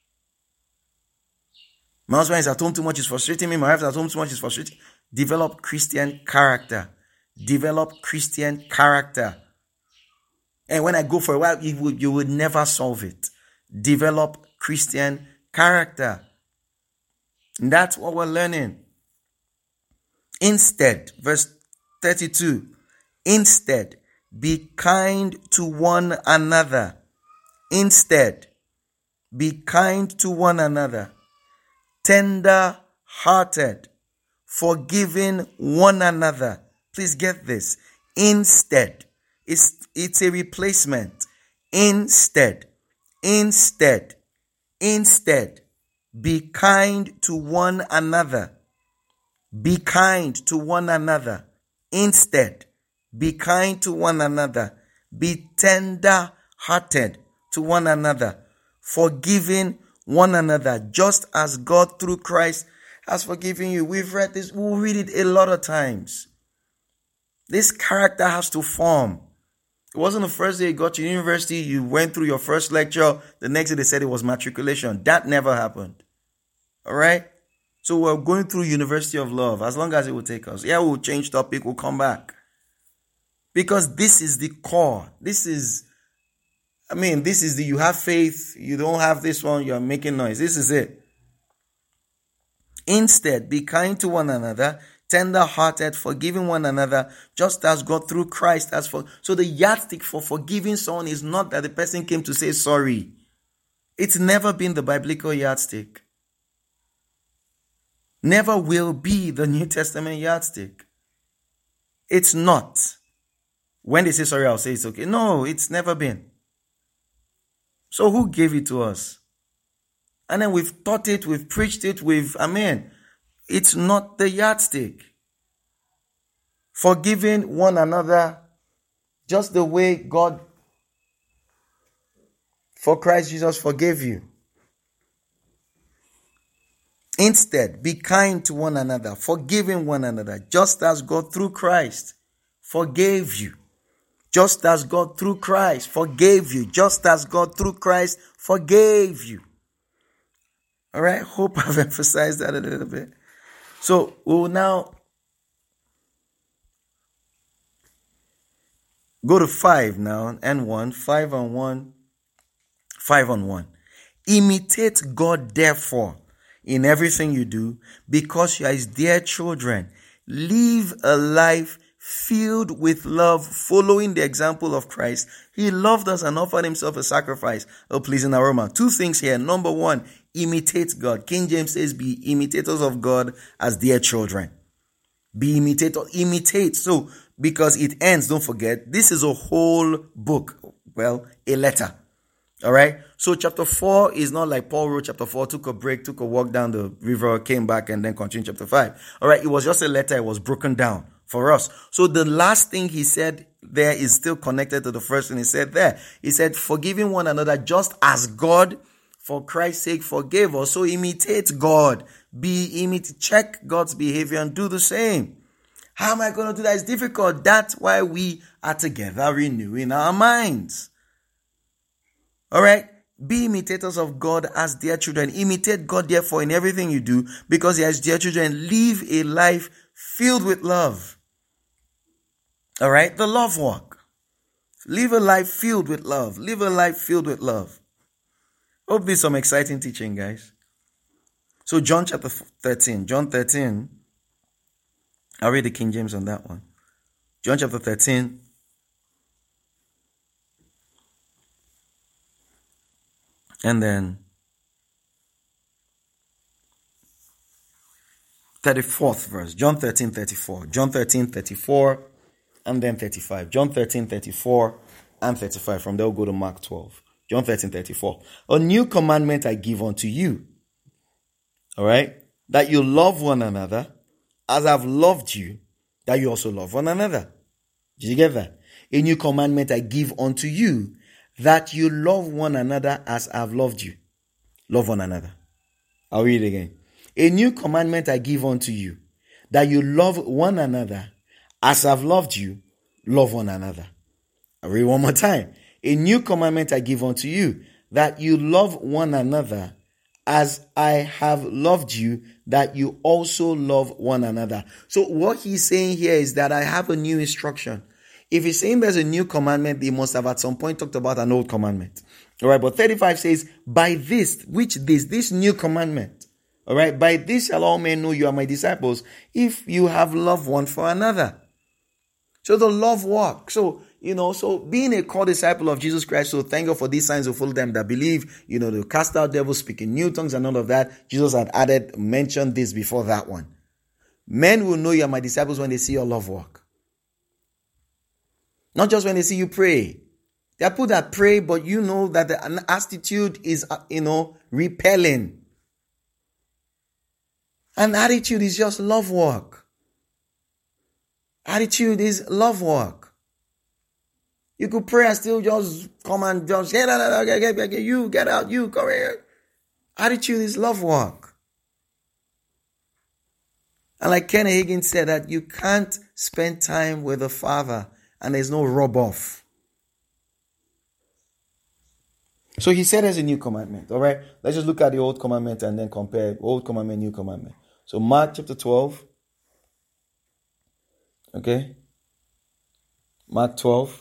My husband is at home too much, is frustrating me. My wife is at home too much, is frustrating. Develop Christian character. Develop Christian character. And when I go for a while, you would, you would never solve it. Develop Christian character. And that's what we're learning. Instead, verse thirty-two, instead, be kind to one another. Instead, be kind to one another. Tender-hearted, forgiving one another. Please get this. Instead. It's, it's a replacement. Instead. Instead. Instead. Be kind to one another. Be kind to one another. Instead. Be kind to one another. Be tender-hearted to one another. Forgiving one another, just as God through Christ has forgiven you. We've read this. We'll read it a lot of times. This character has to form. It wasn't the first day you got to university, you went through your first lecture, the next day they said it was matriculation. That never happened. All right? So we're going through University of Love, as long as it will take us. Yeah, we'll change topic, we'll come back. Because this is the core. This is, I mean, this is the, you have faith, you don't have this one, you're making noise. This is it. Instead, be kind to one another, tender-hearted, forgiving one another, just as God through Christ has for. So the yardstick for forgiving someone is not that the person came to say sorry. It's never been the biblical yardstick. Never will be the New Testament yardstick. It's not. When they say sorry, I'll say it's okay. No, it's never been. So who gave it to us? And then we've taught it, we've preached it, we've, amen. It's not the yardstick. Forgiving one another just the way God, for Christ Jesus, forgave you. Instead, be kind to one another, forgiving one another, just as God through Christ forgave you. Just as God through Christ forgave you. Just as God through Christ forgave you. All right, hope I've emphasized that a little bit. So we'll now go to five now, and one, five on one, five on one. Imitate God, therefore, in everything you do, because you are his dear children. Live a life filled with love, following the example of Christ. He loved us and offered himself a sacrifice, a pleasing aroma. Two things here. Number one, imitate God. King James says, be imitators of God as dear children. Be imitators. Imitate. So, because it ends, don't forget, this is a whole book. Well, a letter. All right. So chapter four is not like Paul wrote chapter four, took a break, took a walk down the river, came back, and then continued chapter five. All right. It was just a letter. It was broken down for us. So the last thing he said there is still connected to the first thing he said there. He said, forgiving one another just as God, for Christ's sake, forgave us. So imitate God. Be imitate, check God's behavior and do the same. How am I going to do that? It's difficult. That's why we are together renewing our minds. All right. Be imitators of God as dear children. Imitate God, therefore, in everything you do, because as dear children, live a life filled with love. All right. The love walk. Live a life filled with love. Live a life filled with love. Hope this is some exciting teaching, guys. So John chapter thirteen. John thirteen. I'll read the King James on that one. John chapter thirteen. And then thirty-fourth verse. John thirteen, thirty-four. John thirteen, thirty-four. And then thirty-five. John thirteen, thirty-four and thirty-five. From there we'll go to Mark twelve. John thirteen, thirty-four. A new commandment I give unto you. All right. That you love one another as I've loved you, that you also love one another. Did you get that? A new commandment I give unto you, that you love one another as I've loved you. Love one another. I'll read it again. A new commandment I give unto you, that you love one another as I've loved you. Love one another. I'll read one more time. A new commandment I give unto you, that you love one another as I have loved you, that you also love one another. So what he's saying here is that I have a new instruction. If he's saying there's a new commandment, he must have at some point talked about an old commandment. All right, but thirty-five says, by this, which this, this new commandment. All right, by this shall all men know you are my disciples, if you have love one for another. So the love walk. So, you know, so being a core disciple of Jesus Christ, so thank God for these signs of follow them that believe, you know, to cast out devils, speak in new tongues and all of that. Jesus had added, mentioned this before that one. Men will know you are my disciples when they see your love walk. Not just when they see you pray. There are people that pray, but you know that the attitude is, you know, repelling. And attitude is just love walk. Attitude is love walk. You could pray and still just come and just, get out, get, get, get, you, get out, you, come here. Attitude is love walk. And like Ken Hagin said, that you can't spend time with the Father and there's no rub off. So he said there's a new commandment. All right. Let's just look at the old commandment and then compare old commandment, new commandment. So Mark chapter twelve. Okay. Mark twelve.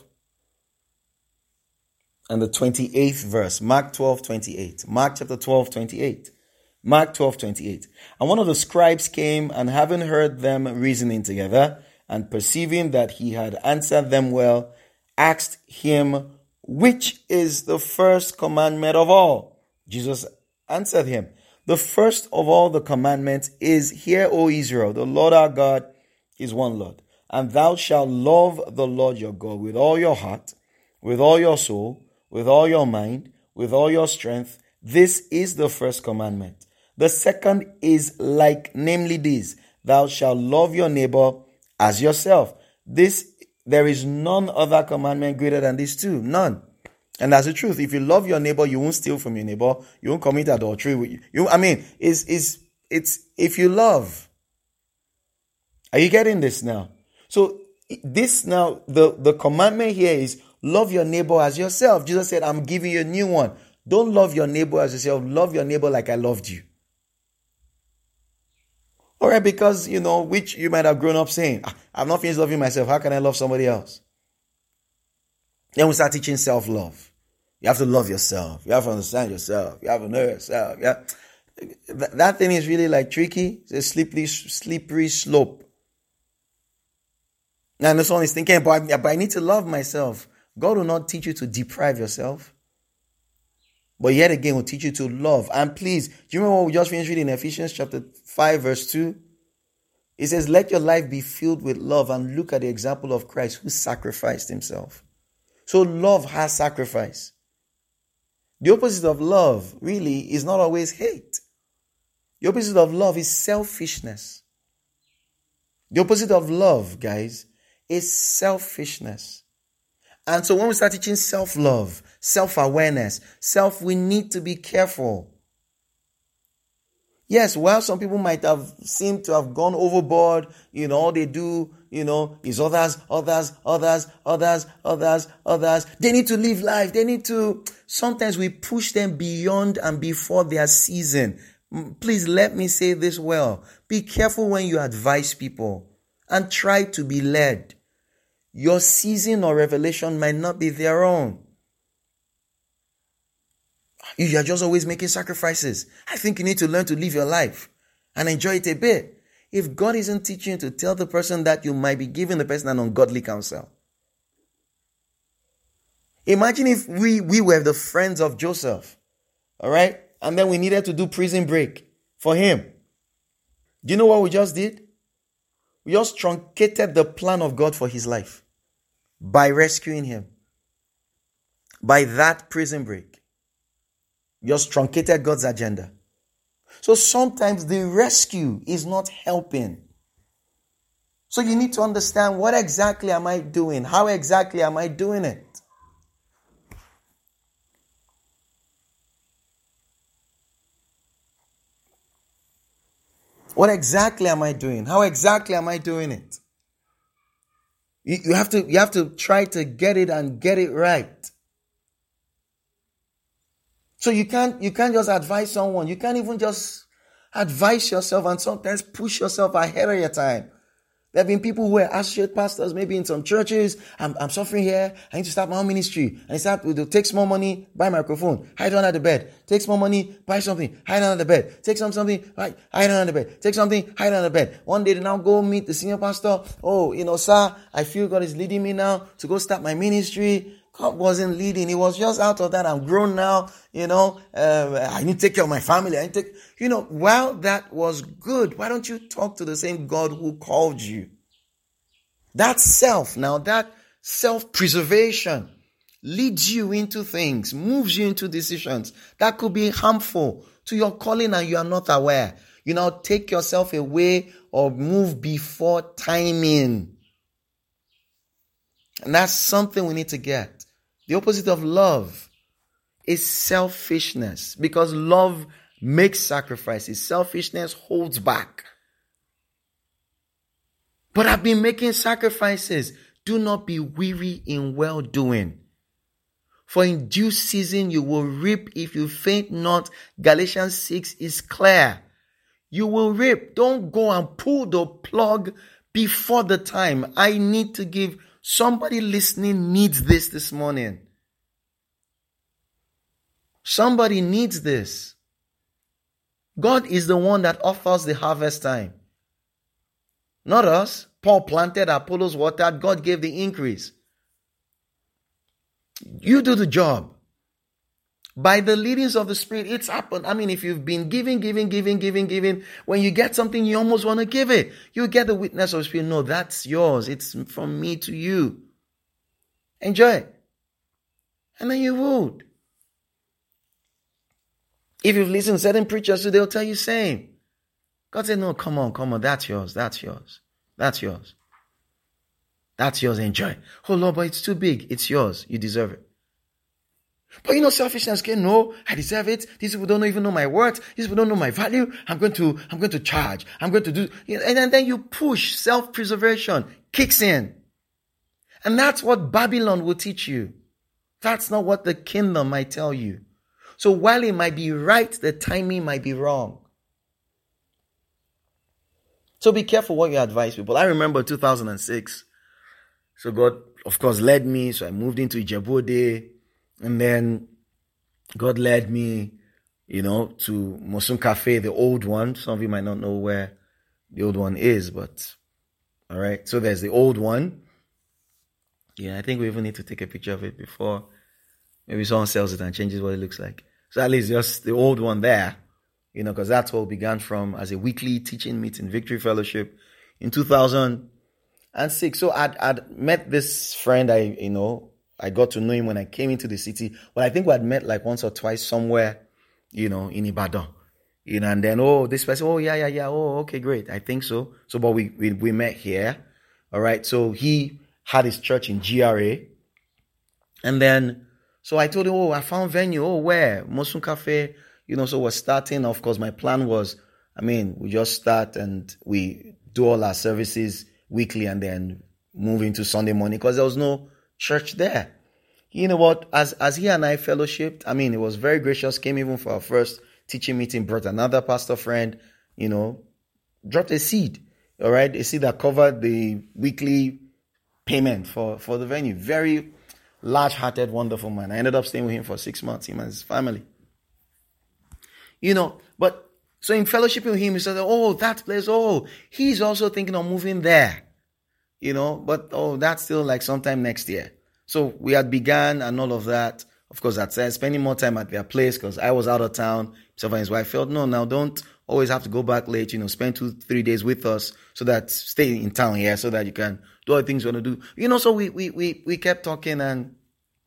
And the twenty-eighth verse. Mark twelve, twenty-eight. Mark chapter twelve, twenty-eight. Mark twelve twenty-eight. And one of the scribes came, and having heard them reasoning together, and perceiving that he had answered them well, asked him, which is the first commandment of all? Jesus answered him, the first of all the commandments is, Hear, O Israel, the Lord our God is one Lord. And thou shalt love the Lord your God with all your heart, with all your soul, with all your mind, with all your strength. This is the first commandment. The second is like, namely this, thou shalt love your neighbor as yourself. This, there is none other commandment greater than these two. None. And that's the truth. If you love your neighbor, you won't steal from your neighbor. You won't commit adultery with you. you I mean, it's, it's, it's, if you love. Are you getting this now? So this now, the, the commandment here is love your neighbor as yourself. Jesus said, I'm giving you a new one. Don't love your neighbor as yourself. Love your neighbor like I loved you. All right, because, you know, which you might have grown up saying, I've not finished loving myself. How can I love somebody else? Then we start teaching self-love. You have to love yourself. You have to understand yourself. You have to know yourself. Yeah, that thing is really like tricky. It's a slippery, slippery slope. And this one is thinking, but I, but I need to love myself. God will not teach you to deprive yourself. But yet again, will teach you to love. And please, do you remember what we just finished reading in Ephesians chapter five, verse two? It says, let your life be filled with love, and look at the example of Christ who sacrificed himself. So love has sacrifice. The opposite of love really is not always hate. The opposite of love is selfishness. The opposite of love, guys, is selfishness. And so when we start teaching self-love, self-awareness, self, we need to be careful. Yes, while some people might have seemed to have gone overboard, you know, all they do, you know, is others, others, others, others, others, others. They need to live life. They need to, sometimes we push them beyond and before their season. Please let me say this well. Be careful when you advise people and try to be led. Your season or revelation might not be their own. You are just always making sacrifices. I think you need to learn to live your life and enjoy it a bit. If God isn't teaching you to tell the person that, you might be giving the person an ungodly counsel. Imagine if we, we were the friends of Joseph, all right? And then we needed to do prison break for him. Do you know what we just did? We just truncated the plan of God for his life by rescuing him. By that prison break. Just truncated God's agenda. So sometimes the rescue is not helping. So you need to understand, what exactly am I doing? How exactly am I doing it? What exactly am I doing? How exactly am I doing it? You, you have to, you have to try to get it and get it right. So you can't, you can't just advise someone. You can't even just advise yourself and sometimes push yourself ahead of your time. There have been people who are associate pastors, maybe in some churches. I'm, I'm suffering here. I need to start my own ministry. And start with, take small money, buy a microphone, hide under the bed. Take small money, buy something, hide under the bed. Take some something, hide, hide under the bed. Take something, hide under the bed. One day they now go meet the senior pastor. Oh, you know, sir, I feel God is leading me now to go start my ministry. God wasn't leading. He was just out of that. I'm grown now. You know, uh, I need to take care of my family. I need to take, you know, while that was good, why don't you talk to the same God who called you? That self, now that self-preservation leads you into things, moves you into decisions that could be harmful to your calling and you are not aware. You now take yourself away or move before timing. And that's something we need to get. The opposite of love is selfishness, because love makes sacrifices. Selfishness holds back. But I've been making sacrifices. Do not be weary in well-doing. For in due season you will reap if you faint not. Galatians six is clear. You will reap. Don't go and pull the plug before the time. I need to give. Somebody listening needs this this morning. Somebody needs this. God is the one that offers the harvest time. Not us. Paul planted, Apollos watered, God gave the increase. You do the job. By the leadings of the Spirit, it's happened. I mean, if you've been giving, giving, giving, giving, giving, when you get something, you almost want to give it. You get the witness of the Spirit. No, that's yours. It's from me to you. Enjoy it. And then you would. If you've listened to certain preachers, they'll tell you same. God said, no, come on, come on. That's yours. That's yours. That's yours. That's yours. Enjoy. Oh, Lord, but it's too big. It's yours. You deserve it. But you know, selfishness can no, I deserve it. These people don't even know my worth. These people don't know my value. I'm going to, I'm going to charge. I'm going to do, and then, then you push. Self-preservation kicks in. And that's what Babylon will teach you. That's not what the kingdom might tell you. So while it might be right, the timing might be wrong. So be careful what you advise people. I remember two thousand six. So God, of course, led me. So I moved into Ijebu-Ode. And then God led me, you know, to Mosun Cafe, the old one. Some of you might not know where the old one is, but all right. So there's the old one. Yeah, I think we even need to take a picture of it before maybe someone sells it and changes what it looks like. So at least just the old one there, you know, because that's what began from as a weekly teaching meeting, Victory Fellowship in two thousand six. So I'd, I'd met this friend, I, you know, I got to know him when I came into the city. But I think we had met like once or twice somewhere, you know, in Ibadan. You know, and then, oh, this person, oh, yeah, yeah, yeah. Oh, okay, great. I think so. So, but we, we, we met here. All right. So he had his church in G R A. And then, so I told him, oh, I found venue. Oh, where? Mosun Cafe. You know, so we're starting. Of course, my plan was, I mean, we just start and we do all our services weekly and then move into Sunday morning because there was no church there. You know what? As as he and I fellowshipped, I mean, it was very gracious. Came even for our first teaching meeting, brought another pastor friend, you know, dropped a seed. All right, a seed that covered the weekly payment for, for the venue. Very large-hearted, wonderful man. I ended up staying with him for six months, him and his family. You know, but so in fellowshipping with him, he said, oh, that place, oh, he's also thinking of moving there. You know, but, oh, that's still like sometime next year. So we had begun and all of that. Of course, I'd said spending more time at their place because I was out of town. Himself and his wife felt, no, now don't always have to go back late, you know, spend two, three days with us so that stay in town here so that you can do all the things you want to do. You know, so we, we, we, we kept talking and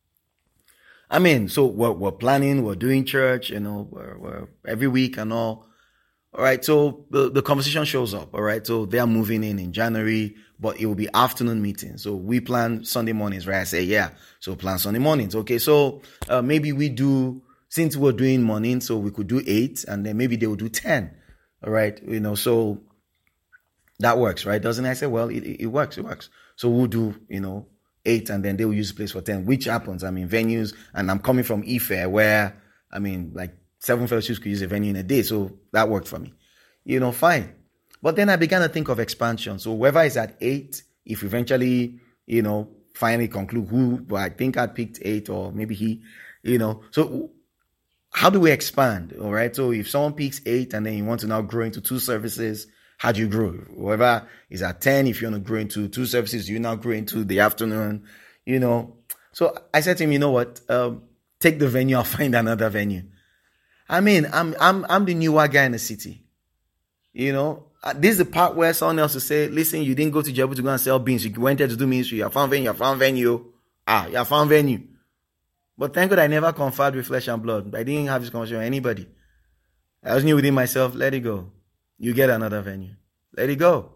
I mean, so we're, we're planning, we're doing church, you know, we're, we're every week and all. All right. So the, the conversation shows up. All right. So they are moving in in January, but it will be afternoon meetings. So we plan Sunday mornings, right? I say, yeah. So plan Sunday mornings. Okay. So uh, maybe we do, since we're doing morning, so we could do eight and then maybe they will do ten. All right. You know, so that works, right? Doesn't it? I say, well, it, it works. It works. So we'll do, you know, eight and then they will use the place for ten, which happens. I mean, venues, and I'm coming from Ife where, I mean, like, seven fellowships could use a venue in a day, so that worked for me. You know, fine. But then I began to think of expansion. So whoever is at eight, if eventually, you know, finally conclude who, but I think I picked eight or maybe he, you know. So how do we expand? All right. So if someone picks eight and then you want to now grow into two services, how do you grow? Whoever is at ten, if you want to grow into two services, you now grow into the afternoon, you know. So I said to him, you know what? Um, take the venue, I'll find another venue. I mean, I'm I'm I'm the newer guy in the city. You know, this is the part where someone else will say, listen, you didn't go to Ijebu to go and sell beans. You went there to do ministry. You found venue, you found venue. Ah, you found venue. But thank God I never conferred with flesh and blood. I didn't have this conversation with anybody. I just knew within myself, let it go. You get another venue. Let it go.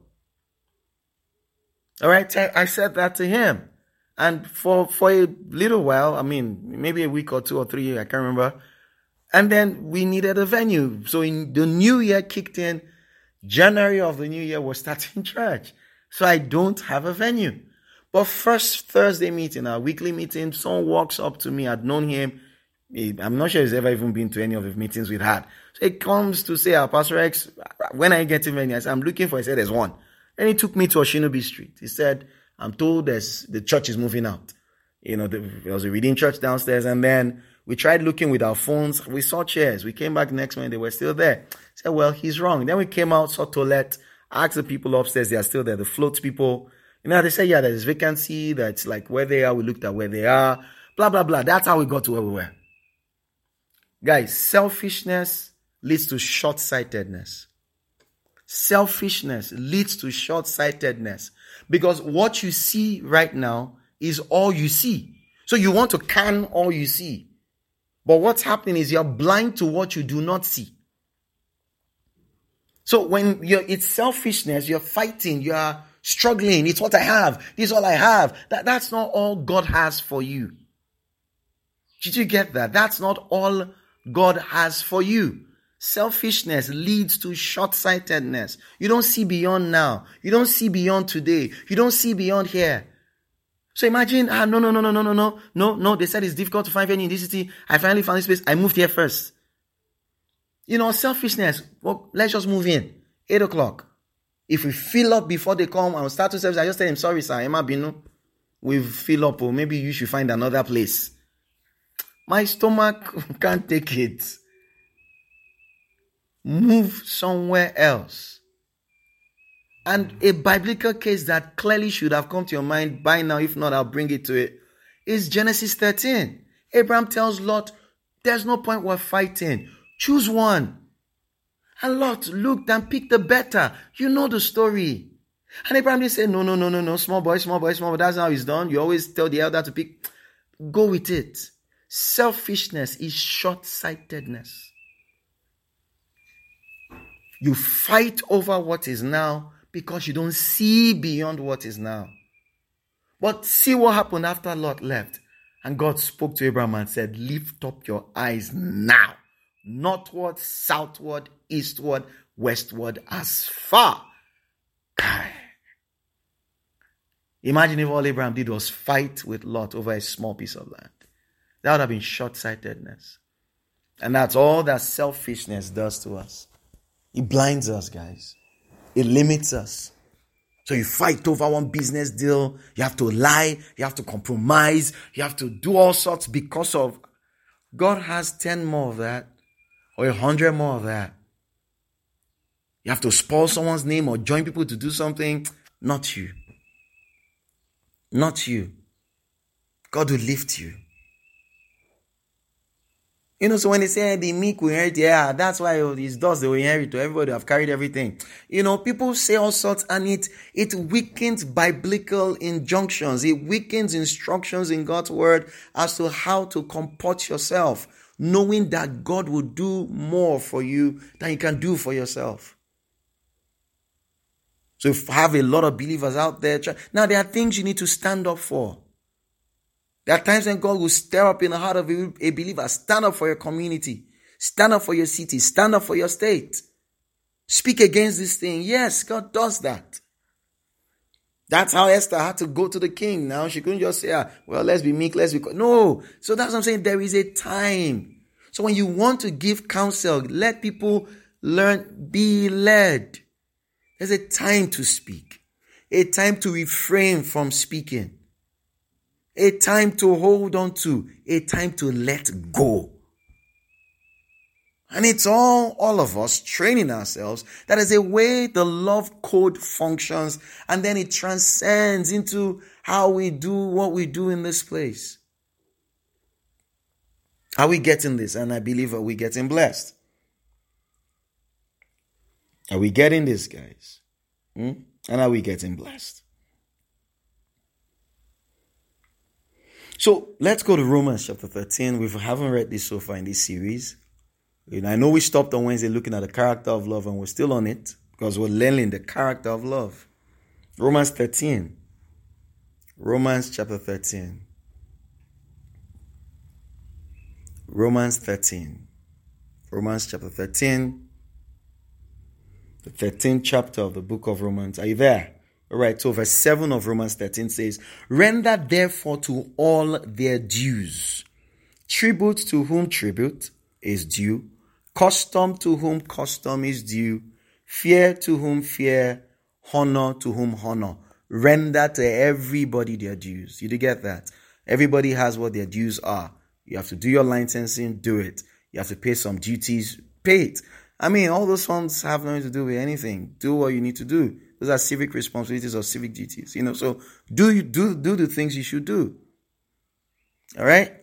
All right, I said that to him. And for, for a little while, I mean, maybe a week or two or three, I can't remember. And then we needed a venue. So in the new year kicked in, January of the new year, we're starting church. So I don't have a venue. But first Thursday meeting, our weekly meeting, someone walks up to me. I'd known him. I'm not sure he's ever even been to any of the meetings we've had. So he comes to say, our Pastor X, when I get to venue, I said, I'm looking for, he said, there's one. Then he took me to Oshinobi Street. He said, I'm told there's, the church is moving out. You know, there was a reading church downstairs, and then we tried looking with our phones. We saw chairs. We came back next morning. They were still there. Said, well, he's wrong. Then we came out, saw toilet, asked the people upstairs. They are still there. The float people. You know, they say, yeah, there's vacancy. That's like where they are. We looked at where they are. Blah, blah, blah. That's how we got to where we were. Guys, selfishness leads to short-sightedness. Selfishness leads to short-sightedness. Because what you see right now is all you see. So you want to can all you see. But what's happening is you're blind to what you do not see. So when you're, it's selfishness, you're fighting, you're struggling. It's what I have. This is all I have. That, that's not all God has for you. Did you get that? That's not all God has for you. Selfishness leads to short-sightedness. You don't see beyond now. You don't see beyond today. You don't see beyond here. So imagine, ah, no, no, no, no, no, no, no, no, no. They said it's difficult to find venue in this city. I finally found this place. I moved here first. You know, selfishness. Well, let's just move in. Eight o'clock. If we fill up before they come and start to service, I just tell them, sorry, sir, Emma Binu, we've filled up, or maybe you should find another place. My stomach can't take it. Move somewhere else. And a biblical case that clearly should have come to your mind by now, if not, I'll bring it to it, is Genesis thirteen. Abraham tells Lot, there's no point we're fighting. Choose one. And Lot looked and picked the better. You know the story. And Abraham didn't say, no, no, no, no, no, small boy, small boy, small boy. That's how it's done. You always tell the elder to pick. Go with it. Selfishness is short-sightedness. You fight over what is now because you don't see beyond what is now. But see what happened after Lot left. And God spoke to Abraham and said, lift up your eyes now. Northward, southward, eastward, westward, as far. Imagine if all Abraham did was fight with Lot over a small piece of land. That would have been short-sightedness. And that's all that selfishness does to us. It blinds us, guys. It limits us. So you fight over one business deal. You have to lie. You have to compromise. You have to do all sorts because of... God has ten more of that. Or a hundred more of that. You have to spoil someone's name or join people to do something. Not you. Not you. God will lift you. You know, so when they say the meek will inherit, yeah, that's why his doors they will inherit to everybody who have carried everything. You know, people say all sorts, and it it weakens biblical injunctions. It weakens instructions in God's word as to how to comport yourself, knowing that God will do more for you than you can do for yourself. So if I have a lot of believers out there, now there are things you need to stand up for. There are times when God will stir up in the heart of a believer. Stand up for your community. Stand up for your city. Stand up for your state. Speak against this thing. Yes, God does that. That's how Esther had to go to the king. Now she couldn't just say, ah, well, let's be meek, let's be... No. So that's what I'm saying. There is a time. So when you want to give counsel, let people learn, be led. There's a time to speak. A time to refrain from speaking. A time to hold on to. A time to let go. And it's all, all of us training ourselves. That is a way the love code functions. And then it transcends into how we do what we do in this place. Are we getting this? And I believe are we getting blessed? Are we getting this, guys? Hmm? And are we getting blessed? So let's go to Romans chapter thirteen. We haven't read this so far in this series. You know, I know we stopped on Wednesday looking at the character of love, and we're still on it because we're learning the character of love. Romans thirteen. Romans chapter thirteen. Romans thirteen. Romans chapter thirteen. The thirteenth chapter of the book of Romans. Are you there? All right, so verse seven of Romans thirteen says, render therefore to all their dues. Tribute to whom tribute is due. Custom to whom custom is due. Fear to whom fear. Honor to whom honor. Render to everybody their dues. Did you get that? Everybody has what their dues are. You have to do your licensing, do it. You have to pay some duties, pay it. I mean, all those funds have nothing to do with anything. Do what you need to do. Those are civic responsibilities or civic duties, you know. So do you do do the things you should do. All right.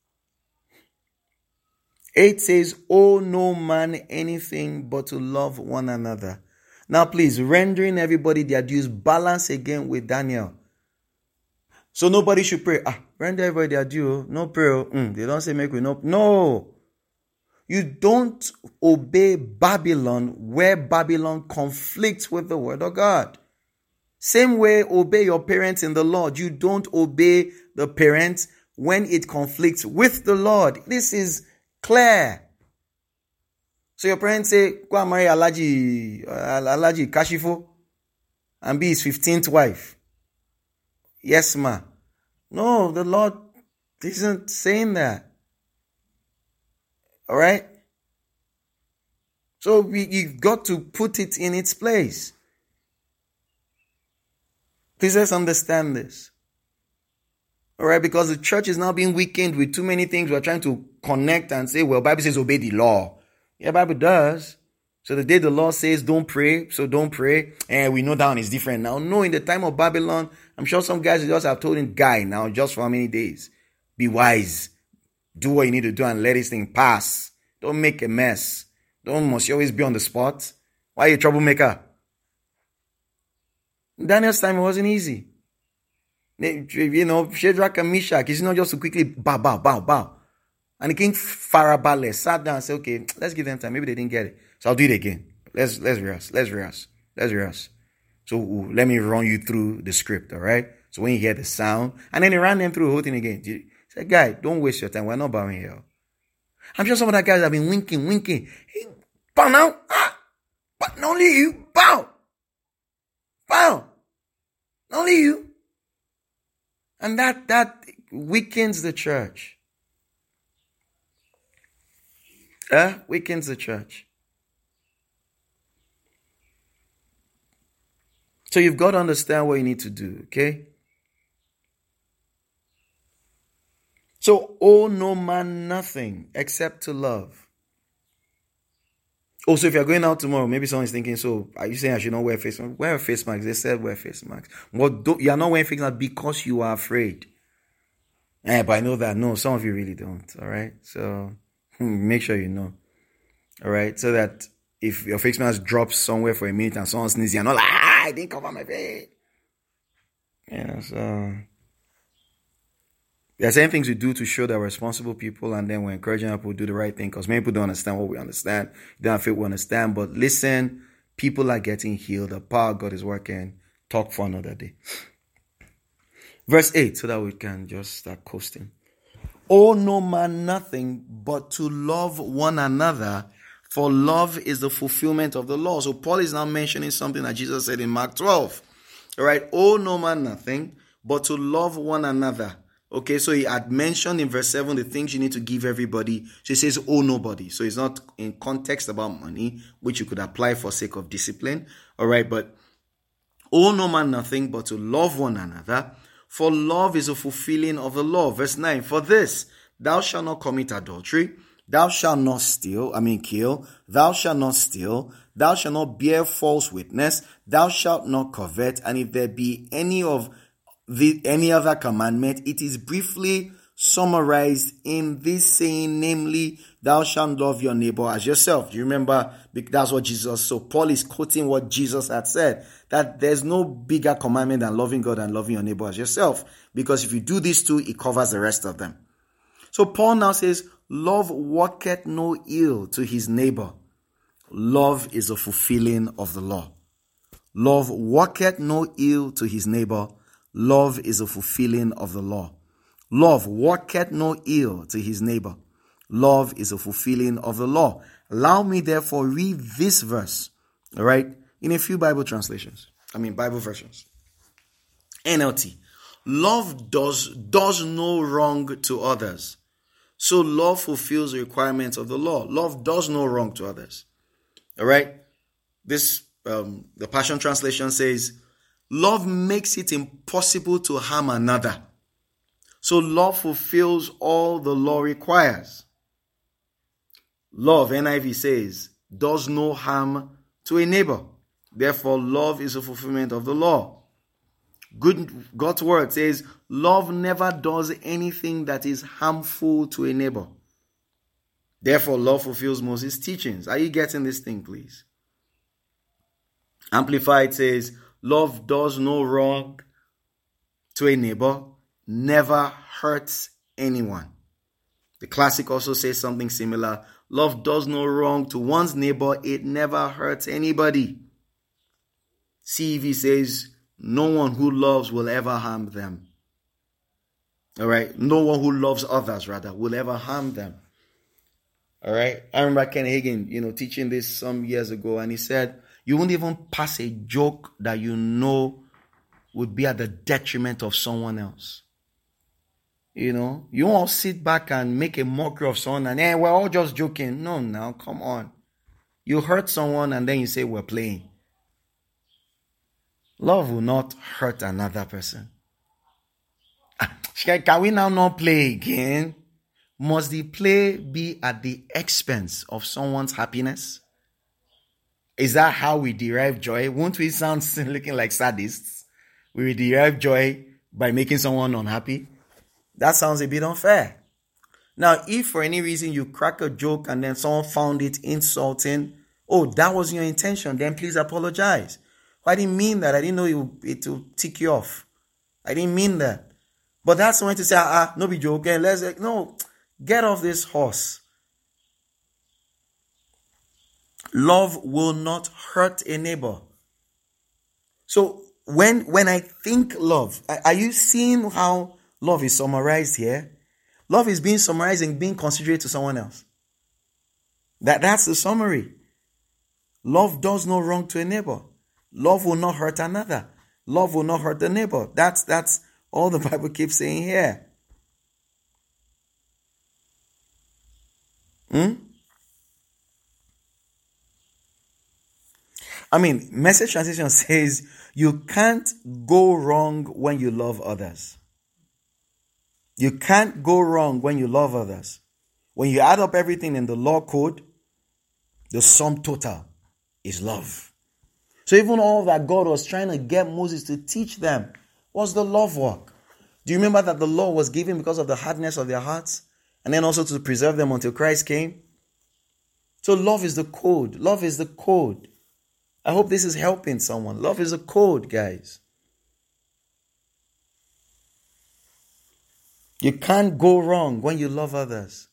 Eight says, "Owe no man anything but to love one another." Now, please, rendering everybody their dues, balance again with Daniel. So nobody should pray. Ah, render everybody their due. No prayer. Mm, they don't say make we no. No. You don't obey Babylon where Babylon conflicts with the word of God. Same way, obey your parents in the Lord. You don't obey the parents when it conflicts with the Lord. This is clear. So your parents say, go and marry Alaji, Alaji Kashifo and be his fifteenth wife. Yes, ma. No, the Lord isn't saying that. All right? So we, you've got to put it in its place. Please let's understand this. All right? Because the church is now being weakened with too many things. We're trying to connect and say, well, Bible says obey the law. Yeah, Bible does. So the day the law says don't pray, so don't pray. And we know that one is different now. No, in the time of Babylon, I'm sure some guys just have told him, guy, now just for how many days? Be wise. Do what you need to do and let this thing pass. Don't make a mess. Don't must you always be on the spot. Why are you a troublemaker? In Daniel's time, it wasn't easy. You know, Shadrach and Meshach, it's not just to quickly bow, bow, bow, bow. And the king Farabale sat down and said, okay, let's give them time. Maybe they didn't get it. So I'll do it again. Let's let's rehearse. Let's rehearse. Let's rehearse. So ooh, let me run you through the script, all right? So when you hear the sound, and then he ran them through the whole thing again. He said, guy, don't waste your time. We're not bowing here. I'm sure some of that guys have been winking, winking. Hey, bow now. Ah, but not only you. Bow. Bow. Not only you. And that, that weakens the church. Uh, weakens the church. So you've got to understand what you need to do, okay? So, owe no man nothing except to love. Also, if you're going out tomorrow, maybe someone's thinking, so are you saying I should not wear face masks? Wear face masks. They said wear face masks. Well, you're not wearing face masks because you are afraid. Eh, but I know that. No, some of you really don't, all right? So, make sure you know, all right? So that if your face mask drops somewhere for a minute and someone sneezes, you're not like, ah, I didn't cover my face. You know, so there are certain things we do to show that we're responsible people, and then we're encouraging people to do the right thing because many people don't understand what we understand. They don't feel we understand. But listen, people are getting healed. The power of God is working. Talk for another day. Verse eight, so that we can just start coasting. Owe no man nothing but to love one another, for love is the fulfillment of the law. So Paul is now mentioning something that Jesus said in Mark twelve. All right, owe no man nothing but to love one another. Okay, so he had mentioned in verse seven the things you need to give everybody. So he says owe nobody. So it's not in context about money, which you could apply for sake of discipline. All right, but owe no man nothing but to love one another, for love is a fulfilling of the law. Verse nine, for this, thou shalt not commit adultery, thou shalt not steal, I mean kill, thou shalt not steal, thou shalt not bear false witness, thou shalt not covet, and if there be any of the any other commandment, it is briefly summarized in this saying, namely, thou shalt love your neighbor as yourself. Do you remember? That's what Jesus, so Paul is quoting what Jesus had said, that there's no bigger commandment than loving God and loving your neighbor as yourself. Because if you do these two, it covers the rest of them. So Paul now says, love worketh no ill to his neighbor. Love is a fulfilling of the law. Love worketh no ill to his neighbor. Love is a fulfilling of the law. Love worketh no ill to his neighbor. Love is a fulfilling of the law. Allow me therefore read this verse, all right, in a few Bible translations. I mean Bible versions. N L T. Love does, does no wrong to others. So love fulfills the requirements of the law. Love does no wrong to others. All right. This, um, the Passion Translation says, love makes it impossible to harm another. So love fulfills all the law requires. Love, N I V says, does no harm to a neighbor. Therefore, love is a fulfillment of the law. Good God's word says, love never does anything that is harmful to a neighbor. Therefore, love fulfills Moses' teachings. Are you getting this thing, please? Amplified says, love does no wrong to a neighbor, never hurts anyone. The classic also says something similar. Love does no wrong to one's neighbor, it never hurts anybody. C E V says, no one who loves will ever harm them. All right? No one who loves others, rather, will ever harm them. All right? I remember Ken Hagin, you know, teaching this some years ago, and he said, you won't even pass a joke that you know would be at the detriment of someone else. You know, you won't sit back and make a mockery of someone and, hey, we're all just joking. No, now, come on. You hurt someone and then you say we're playing. Love will not hurt another person. Can we now not play again? Must the play be at the expense of someone's happiness? Is that how we derive joy? Won't we sound looking like sadists? We derive joy by making someone unhappy? That sounds a bit unfair. Now, if for any reason you crack a joke and then someone found it insulting, oh, that was your intention, then please apologize. I didn't mean that. I didn't know it would, it would tick you off. I didn't mean that. But that's the way to say, ah, ah no be joking. Let's, no, get off this horse. Love will not hurt a neighbor. So when, when I think love, are you seeing how love is summarized here? Love is being summarized and being considerate to someone else. That, that's the summary. Love does no wrong to a neighbor. Love will not hurt another. Love will not hurt the neighbor. That's, that's all the Bible keeps saying here. Hmm? I mean, Message Translation says, you can't go wrong when you love others. You can't go wrong when you love others. When you add up everything in the law code, the sum total is love. So even all that God was trying to get Moses to teach them was the love work. Do you remember that the law was given because of the hardness of their hearts? And then also to preserve them until Christ came? So love is the code. Love is the code. I hope this is helping someone. Love is a code, guys. You can't go wrong when you love others.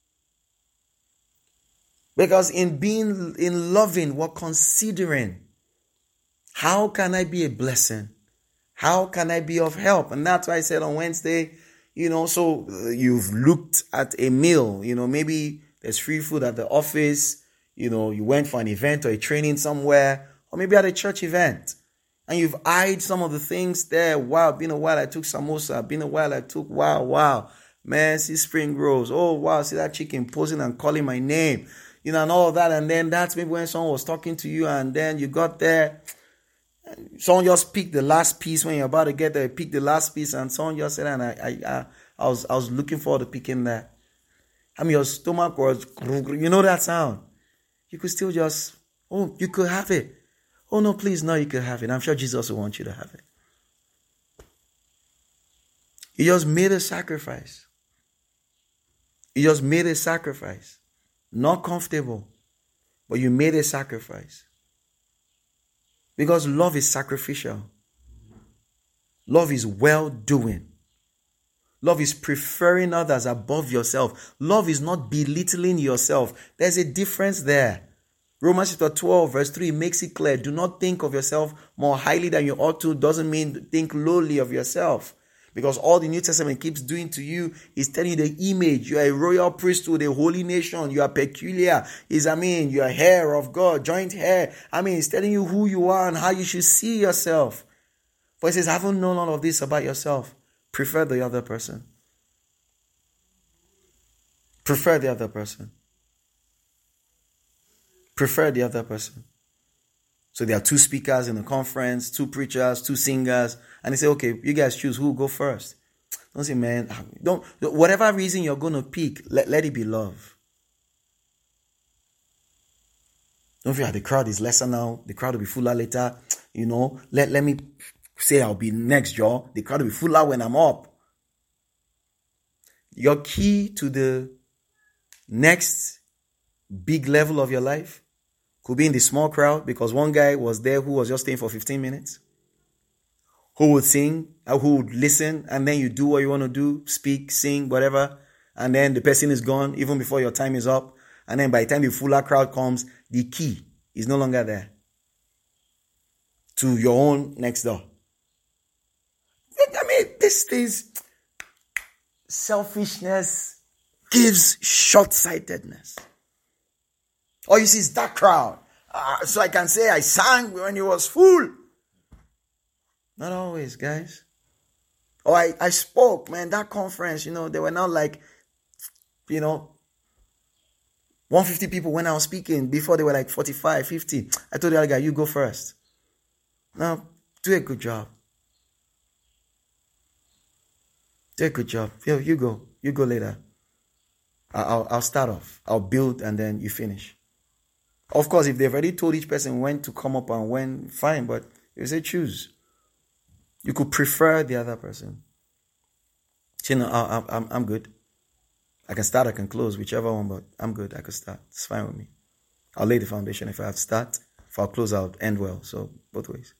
Because in being, in loving, we're considering, how can I be a blessing? How can I be of help? And that's why I said on Wednesday, you know, so uh, you've looked at a meal, you know, maybe there's free food at the office, you know, you went for an event or a training somewhere, or maybe at a church event. And you've eyed some of the things there. Wow, been a while I took samosa. Been a while I took, wow, wow. Man, see spring rolls. Oh, wow, see that chicken posing and calling my name. You know, and all of that. And then that's maybe when someone was talking to you and then you got there. Someone just picked the last piece when you're about to get there. Pick the last piece and someone just said, and I, I, I, I was, I was looking forward to picking that. I mean, your stomach was, you know that sound. You could still just, oh, you could have it. Oh, no, please, no, you could have it. I'm sure Jesus will want you to have it. You just made a sacrifice. You just made a sacrifice. Not comfortable, but you made a sacrifice. Because love is sacrificial. Love is well-doing. Love is preferring others above yourself. Love is not belittling yourself. There's a difference there. Romans chapter twelve verse three makes it clear. Do not think of yourself more highly than you ought to. Doesn't mean think lowly of yourself. Because all the New Testament keeps doing to you is telling you the image. You are a royal priesthood, a holy nation. You are peculiar. Is I mean, you are hair of God, joint hair. I mean, it's telling you who you are and how you should see yourself. But it says, haven't known all of this about yourself. Prefer the other person. Prefer the other person. Prefer the other person. So there are two speakers in the conference, two preachers, two singers. And they say, okay, you guys choose who will go first. Don't say, man, don't, whatever reason you're going to pick, let, let it be love. Don't feel like the crowd is lesser now. The crowd will be fuller later. You know, let, let me say I'll be next, Joe. The crowd will be fuller when I'm up. Your key to the next big level of your life could be in the small crowd, because one guy was there who was just staying for fifteen minutes, who would sing, who would listen, and then you do what you want to do, speak, sing, whatever, and then the person is gone even before your time is up. And then by the time the fuller crowd comes, the key is no longer there to your own next door. I mean, this is selfishness gives short-sightedness. All you see is that crowd. Uh, so I can say I sang when it was full. Not always, guys. Or I, I spoke, man, that conference, you know, they were not like, you know, one hundred fifty people when I was speaking. Before they were like forty-five, fifty. I told the other guy, you go first. Now, do a good job. Do a good job. Yo, you go. You go later. I'll, I'll start off. I'll build and then you finish. Of course, if they've already told each person when to come up and when, fine. But you say choose. You could prefer the other person. You know, I, I'm, I'm good. I can start, I can close, whichever one, but I'm good. I can start. It's fine with me. I'll lay the foundation. If I have to start, if I'll close, I'll end well. So both ways.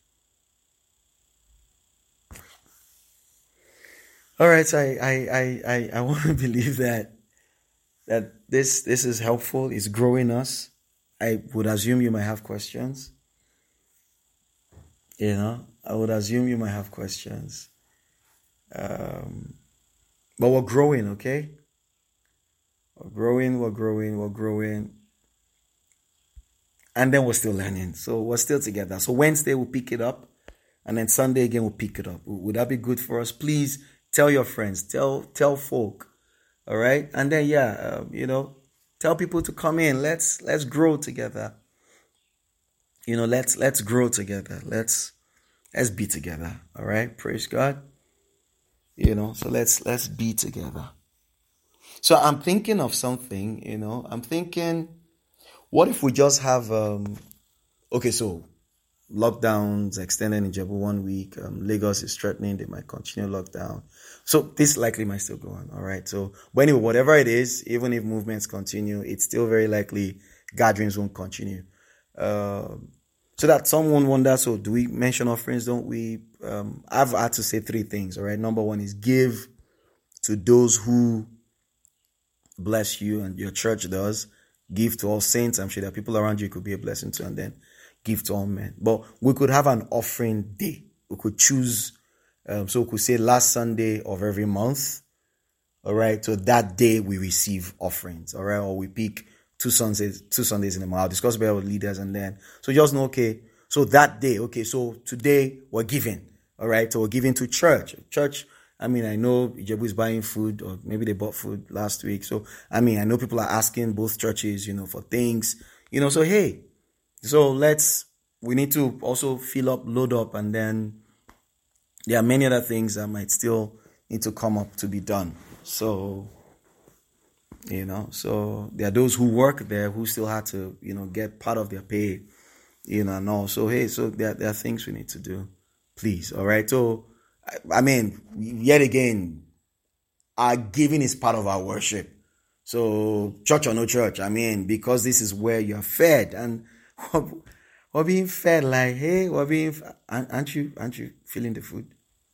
All right, so I I I I, I want to believe that that this this is helpful. It's growing us. I would assume you might have questions. You know, I would assume you might have questions. Um, but we're growing, okay? We're growing, we're growing, we're growing. And then we're still learning. So we're still together. So Wednesday we'll pick it up. And then Sunday again we'll pick it up. Would that be good for us? Please tell your friends. Tell tell folk. All right? And then, yeah, uh, you know, tell people to come in. Let's let's grow together. You know, let's let's grow together. Let's let's be together. All right? Praise God. You know, so let's let's be together. So I'm thinking of something, you know. I'm thinking, what if we just have, um, okay, so lockdowns extended in Ijebu one week. Um, Lagos is threatening they might continue lockdown. So this likely might still go on, all right? So, but anyway, whatever it is, even if movements continue, it's still very likely gatherings won't continue. Um, so that someone wonders, so do we mention offerings, don't we? Um, I've had to say three things, all right? Number one is give to those who bless you and your church does. Give to all saints. I'm sure there are people around you could be a blessing to, and then give to all men. But we could have an offering day. We could choose, um, so we could say last Sunday of every month. All right. So that day we receive offerings. All right. Or we pick two Sundays, two Sundays in a month. I'll discuss about with leaders, and then, so just know, okay, so that day, okay, so today we're giving. All right. So we're giving to church. Church, I mean, I know Ijebu is buying food, or maybe they bought food last week. So, I mean, I know people are asking both churches, you know, for things, you know, so hey, so let's, we need to also fill up, load up, and then there are many other things that might still need to come up to be done. So, you know, so there are those who work there who still had to, you know, get part of their pay, you know, and all. So, hey, so there, there are things we need to do. Please, all right? So, I mean, yet again, our giving is part of our worship. So, church or no church, I mean, because this is where you're fed, and we're being fed like, hey, we're being, aren't you, aren't you feeling the food?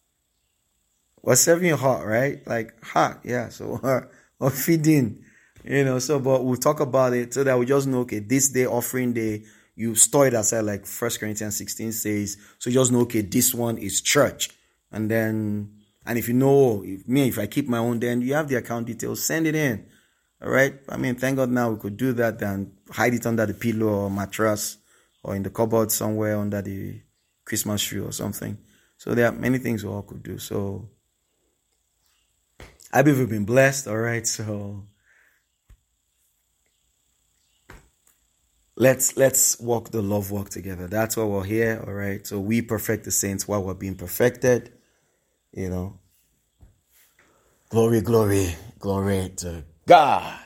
We're serving hot, right? Like hot, yeah. So we're, we're feeding, you know. So, but we'll talk about it so that we just know, okay, this day, offering day, you store it aside, like First Corinthians sixteen says. So you just know, okay, this one is church. And then, and if you know, if me, if I keep my own, then you have the account details, send it in. All right. I mean, thank God now we could do that and hide it under the pillow or mattress or in the cupboard somewhere under the Christmas tree or something. So there are many things we all could do. So I believe we've been blessed. All right. So let's, let's walk the love walk together. That's why we're here. All right. So we perfect the saints while we're being perfected. You know, Glory, glory, glory to God.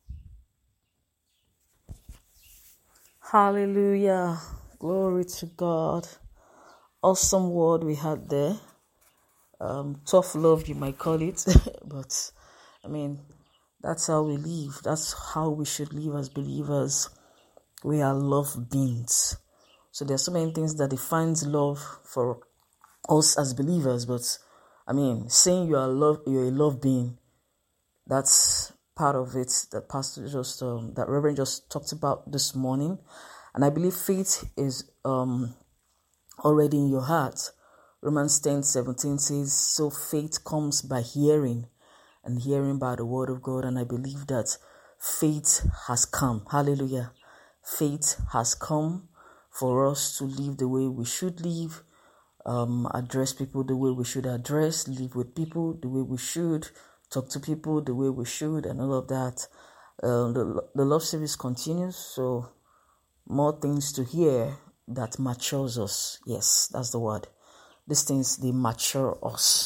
Hallelujah. Glory to God. Awesome word we had there. Um, tough love, you might call it. But, I mean, that's how we live. That's how we should live as believers. We are love beings. So there are so many things that defines love for us as believers. But, I mean, saying you are love, you're a love being, that's part of it that Pastor just, um, that Reverend just talked about this morning. And I believe faith is um, already in your heart. Romans ten seventeen says, so faith comes by hearing, and hearing by the word of God. And I believe that faith has come. Hallelujah. Faith has come for us to live the way we should live, um, address people the way we should address, live with people the way we should, talk to people the way we should, and all of that. Uh, the, the love service continues, so more things to hear that matures us. Yes, that's the word. These things, they mature us.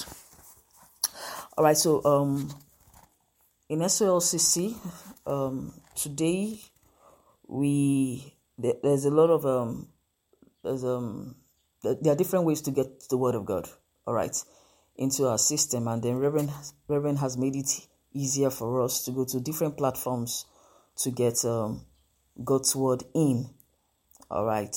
All right, so um, in S O L C C, um, today we there, there's a lot of um, there's um, there are different ways to get the word of God. All right, into our system, and then Reverend Reverend has made it easier for us to go to different platforms to get um, God's word in. All right,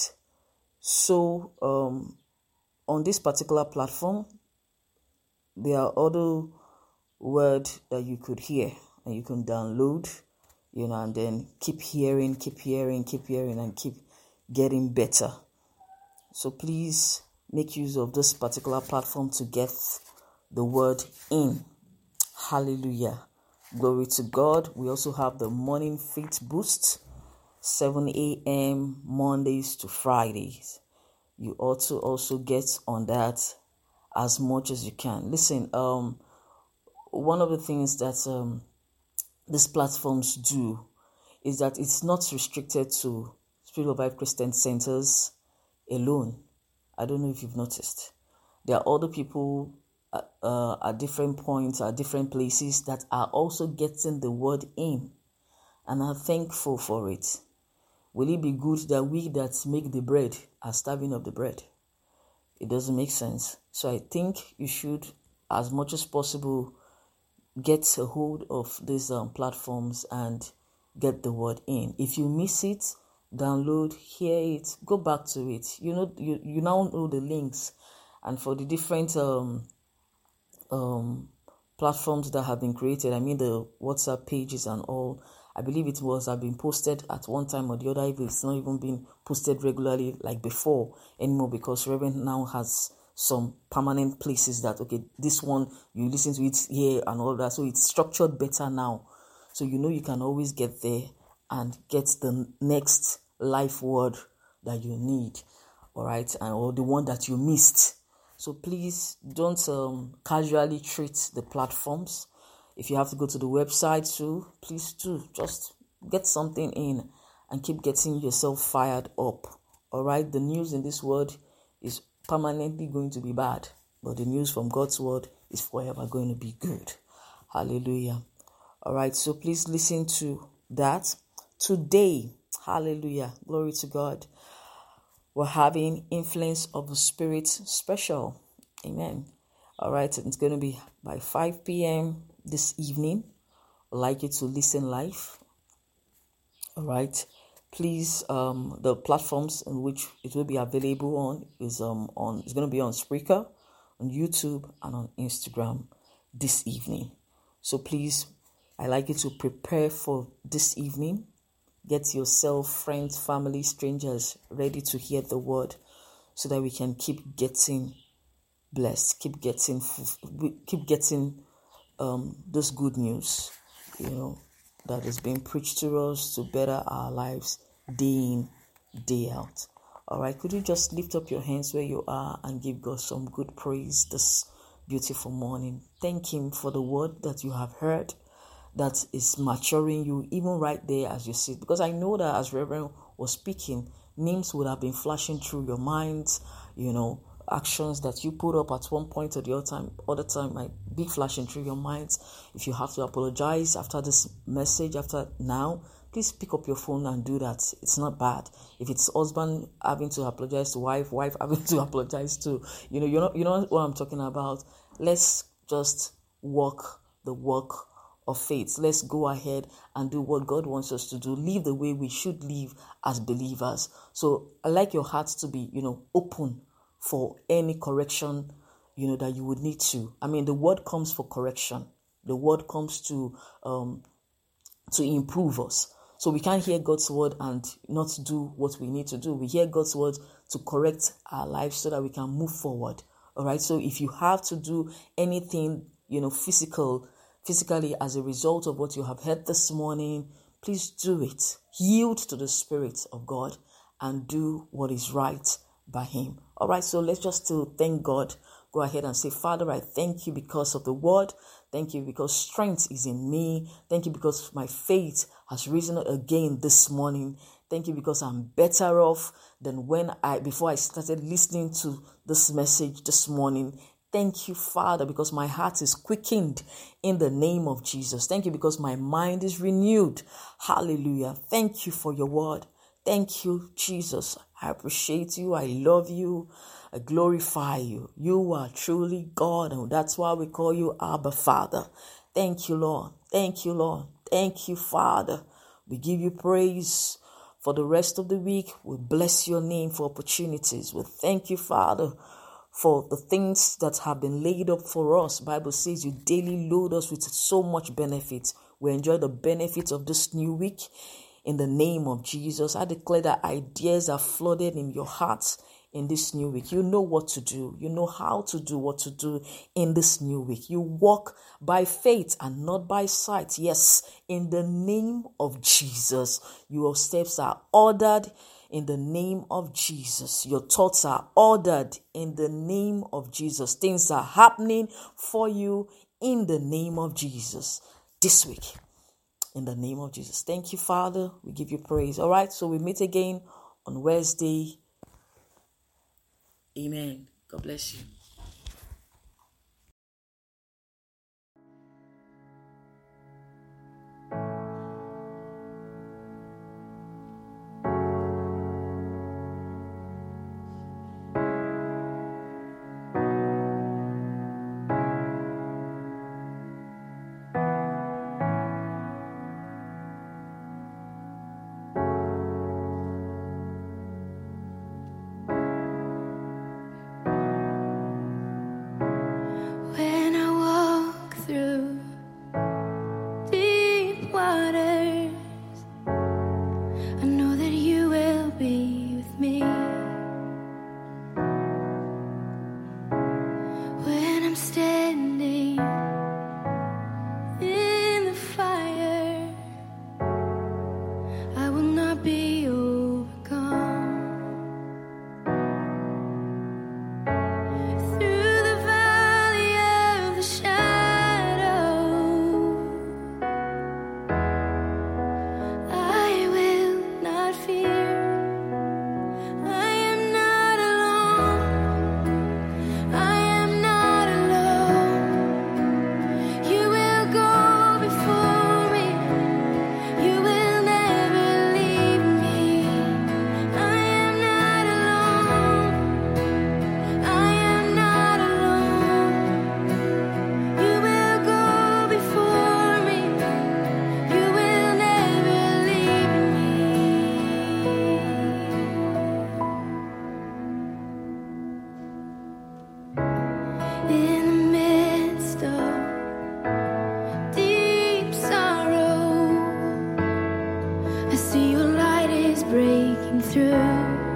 so um, on this particular platform, there are other words that you could hear and you can download, you know, and then keep hearing, keep hearing, keep hearing, and keep getting better. So please make use of this particular platform to get the word in. Hallelujah. Glory to God. We also have the Morning Faith Boost, seven a.m. Mondays to Fridays. You ought to also get on that as much as you can. Listen, um, one of the things that um, these platforms do is that it's not restricted to Spirit of Life Christian Centers alone. I don't know if you've noticed. There are other people uh, uh, at different points, at different places that are also getting the word in and are thankful for it. Will it be good that we that make the bread are starving of the bread? It doesn't make sense. So I think you should, as much as possible, get a hold of these um, platforms and get the word in. If you miss it, download, hear it, go back to it. You know, you, you now know the links, and for the different um um platforms that have been created, I mean the WhatsApp pages and all, I believe it was have been posted at one time or the other, if it's not even been posted regularly like before anymore, because Reverend now has some permanent places that, okay, this one, you listen to it here and all that. So it's structured better now. So you know you can always get there and get the next life word that you need, all right, and or the one that you missed. So please don't um, casually treat the platforms. If you have to go to the website too, please do just get something in and keep getting yourself fired up. All right, the news in this world is permanently going to be bad, but the news from God's word is forever going to be good. Hallelujah. All right, so please listen to that. Today, hallelujah, glory to God, we're having Influence of the Spirit special. Amen. All right, it's going to be by five p.m. this evening. I'd like you to listen live. All right. Please, um, the platforms in which it will be available on is um on it's going to be on Spreaker, on YouTube, and on Instagram this evening. So please, I'd like you to prepare for this evening. Get yourself, friends, family, strangers ready to hear the word, so that we can keep getting blessed, keep getting, keep getting um this good news, you know, that is being preached to us to better our lives day in, day out. All right, could you just lift up your hands where you are and give God some good praise this beautiful morning? Thank Him for the word that you have heard that is maturing you even right there as you sit. Because I know that as Reverend was speaking, names would have been flashing through your minds, you know, actions that you put up at one point or the other time, other time might be flashing through your minds. If you have to apologize after this message, after now, please pick up your phone and do that. It's not bad. If it's husband having to apologize to wife, wife having to apologize to, you know, you know, you know what I'm talking about. Let's just walk the walk of faith. Let's go ahead and do what God wants us to do. Live the way we should live as believers. So I like your heart to be, you know, open for any correction, you know, that you would need to. I mean, the word comes for correction. The word comes to um to improve us. So we can't hear God's word and not do what we need to do. We hear God's word to correct our lives so that we can move forward. All right. So if you have to do anything, you know, physical, physically as a result of what you have heard this morning, please do it. Yield to the Spirit of God and do what is right by Him. All right. So let's just still thank God. Go ahead and say, Father, I thank you because of the word. Thank you because strength is in me. Thank you because my faith has risen again this morning. Thank you because I'm better off than when I, before I started listening to this message this morning. Thank you, Father, because my heart is quickened in the name of Jesus. Thank you because my mind is renewed. Hallelujah. Thank you for your word. Thank you, Jesus. I appreciate you. I love you. I glorify you. You are truly God, and that's why we call you Abba, Father. Thank you, Lord. Thank you, Lord. Thank you, Father. We give you praise for the rest of the week. We bless your name for opportunities. We thank you, Father, for the things that have been laid up for us. Bible says you daily load us with so much benefit. We enjoy the benefits of this new week. In the name of Jesus, I declare that ideas are flooded in your hearts in this new week. You know what to do. You know how to do what to do in this new week. You walk by faith and not by sight. Yes, in the name of Jesus, your steps are ordered in the name of Jesus. Your thoughts are ordered in the name of Jesus. Things are happening for you in the name of Jesus this week. In the name of Jesus. Thank you, Father. We give you praise. All right, so we meet again on Wednesday. Amen. God bless you. When I walk through deep waters, I know that you will be with me. When I'm standing in the fire, I will not be overcome. Through the valley of the shadow, I will not fear. I am not alone. I am not alone. You will go before me. You will never leave me. I am not alone. I am not alone. You will go before me. You will never leave me. In the midst of deep sorrow, I see your light is breaking through.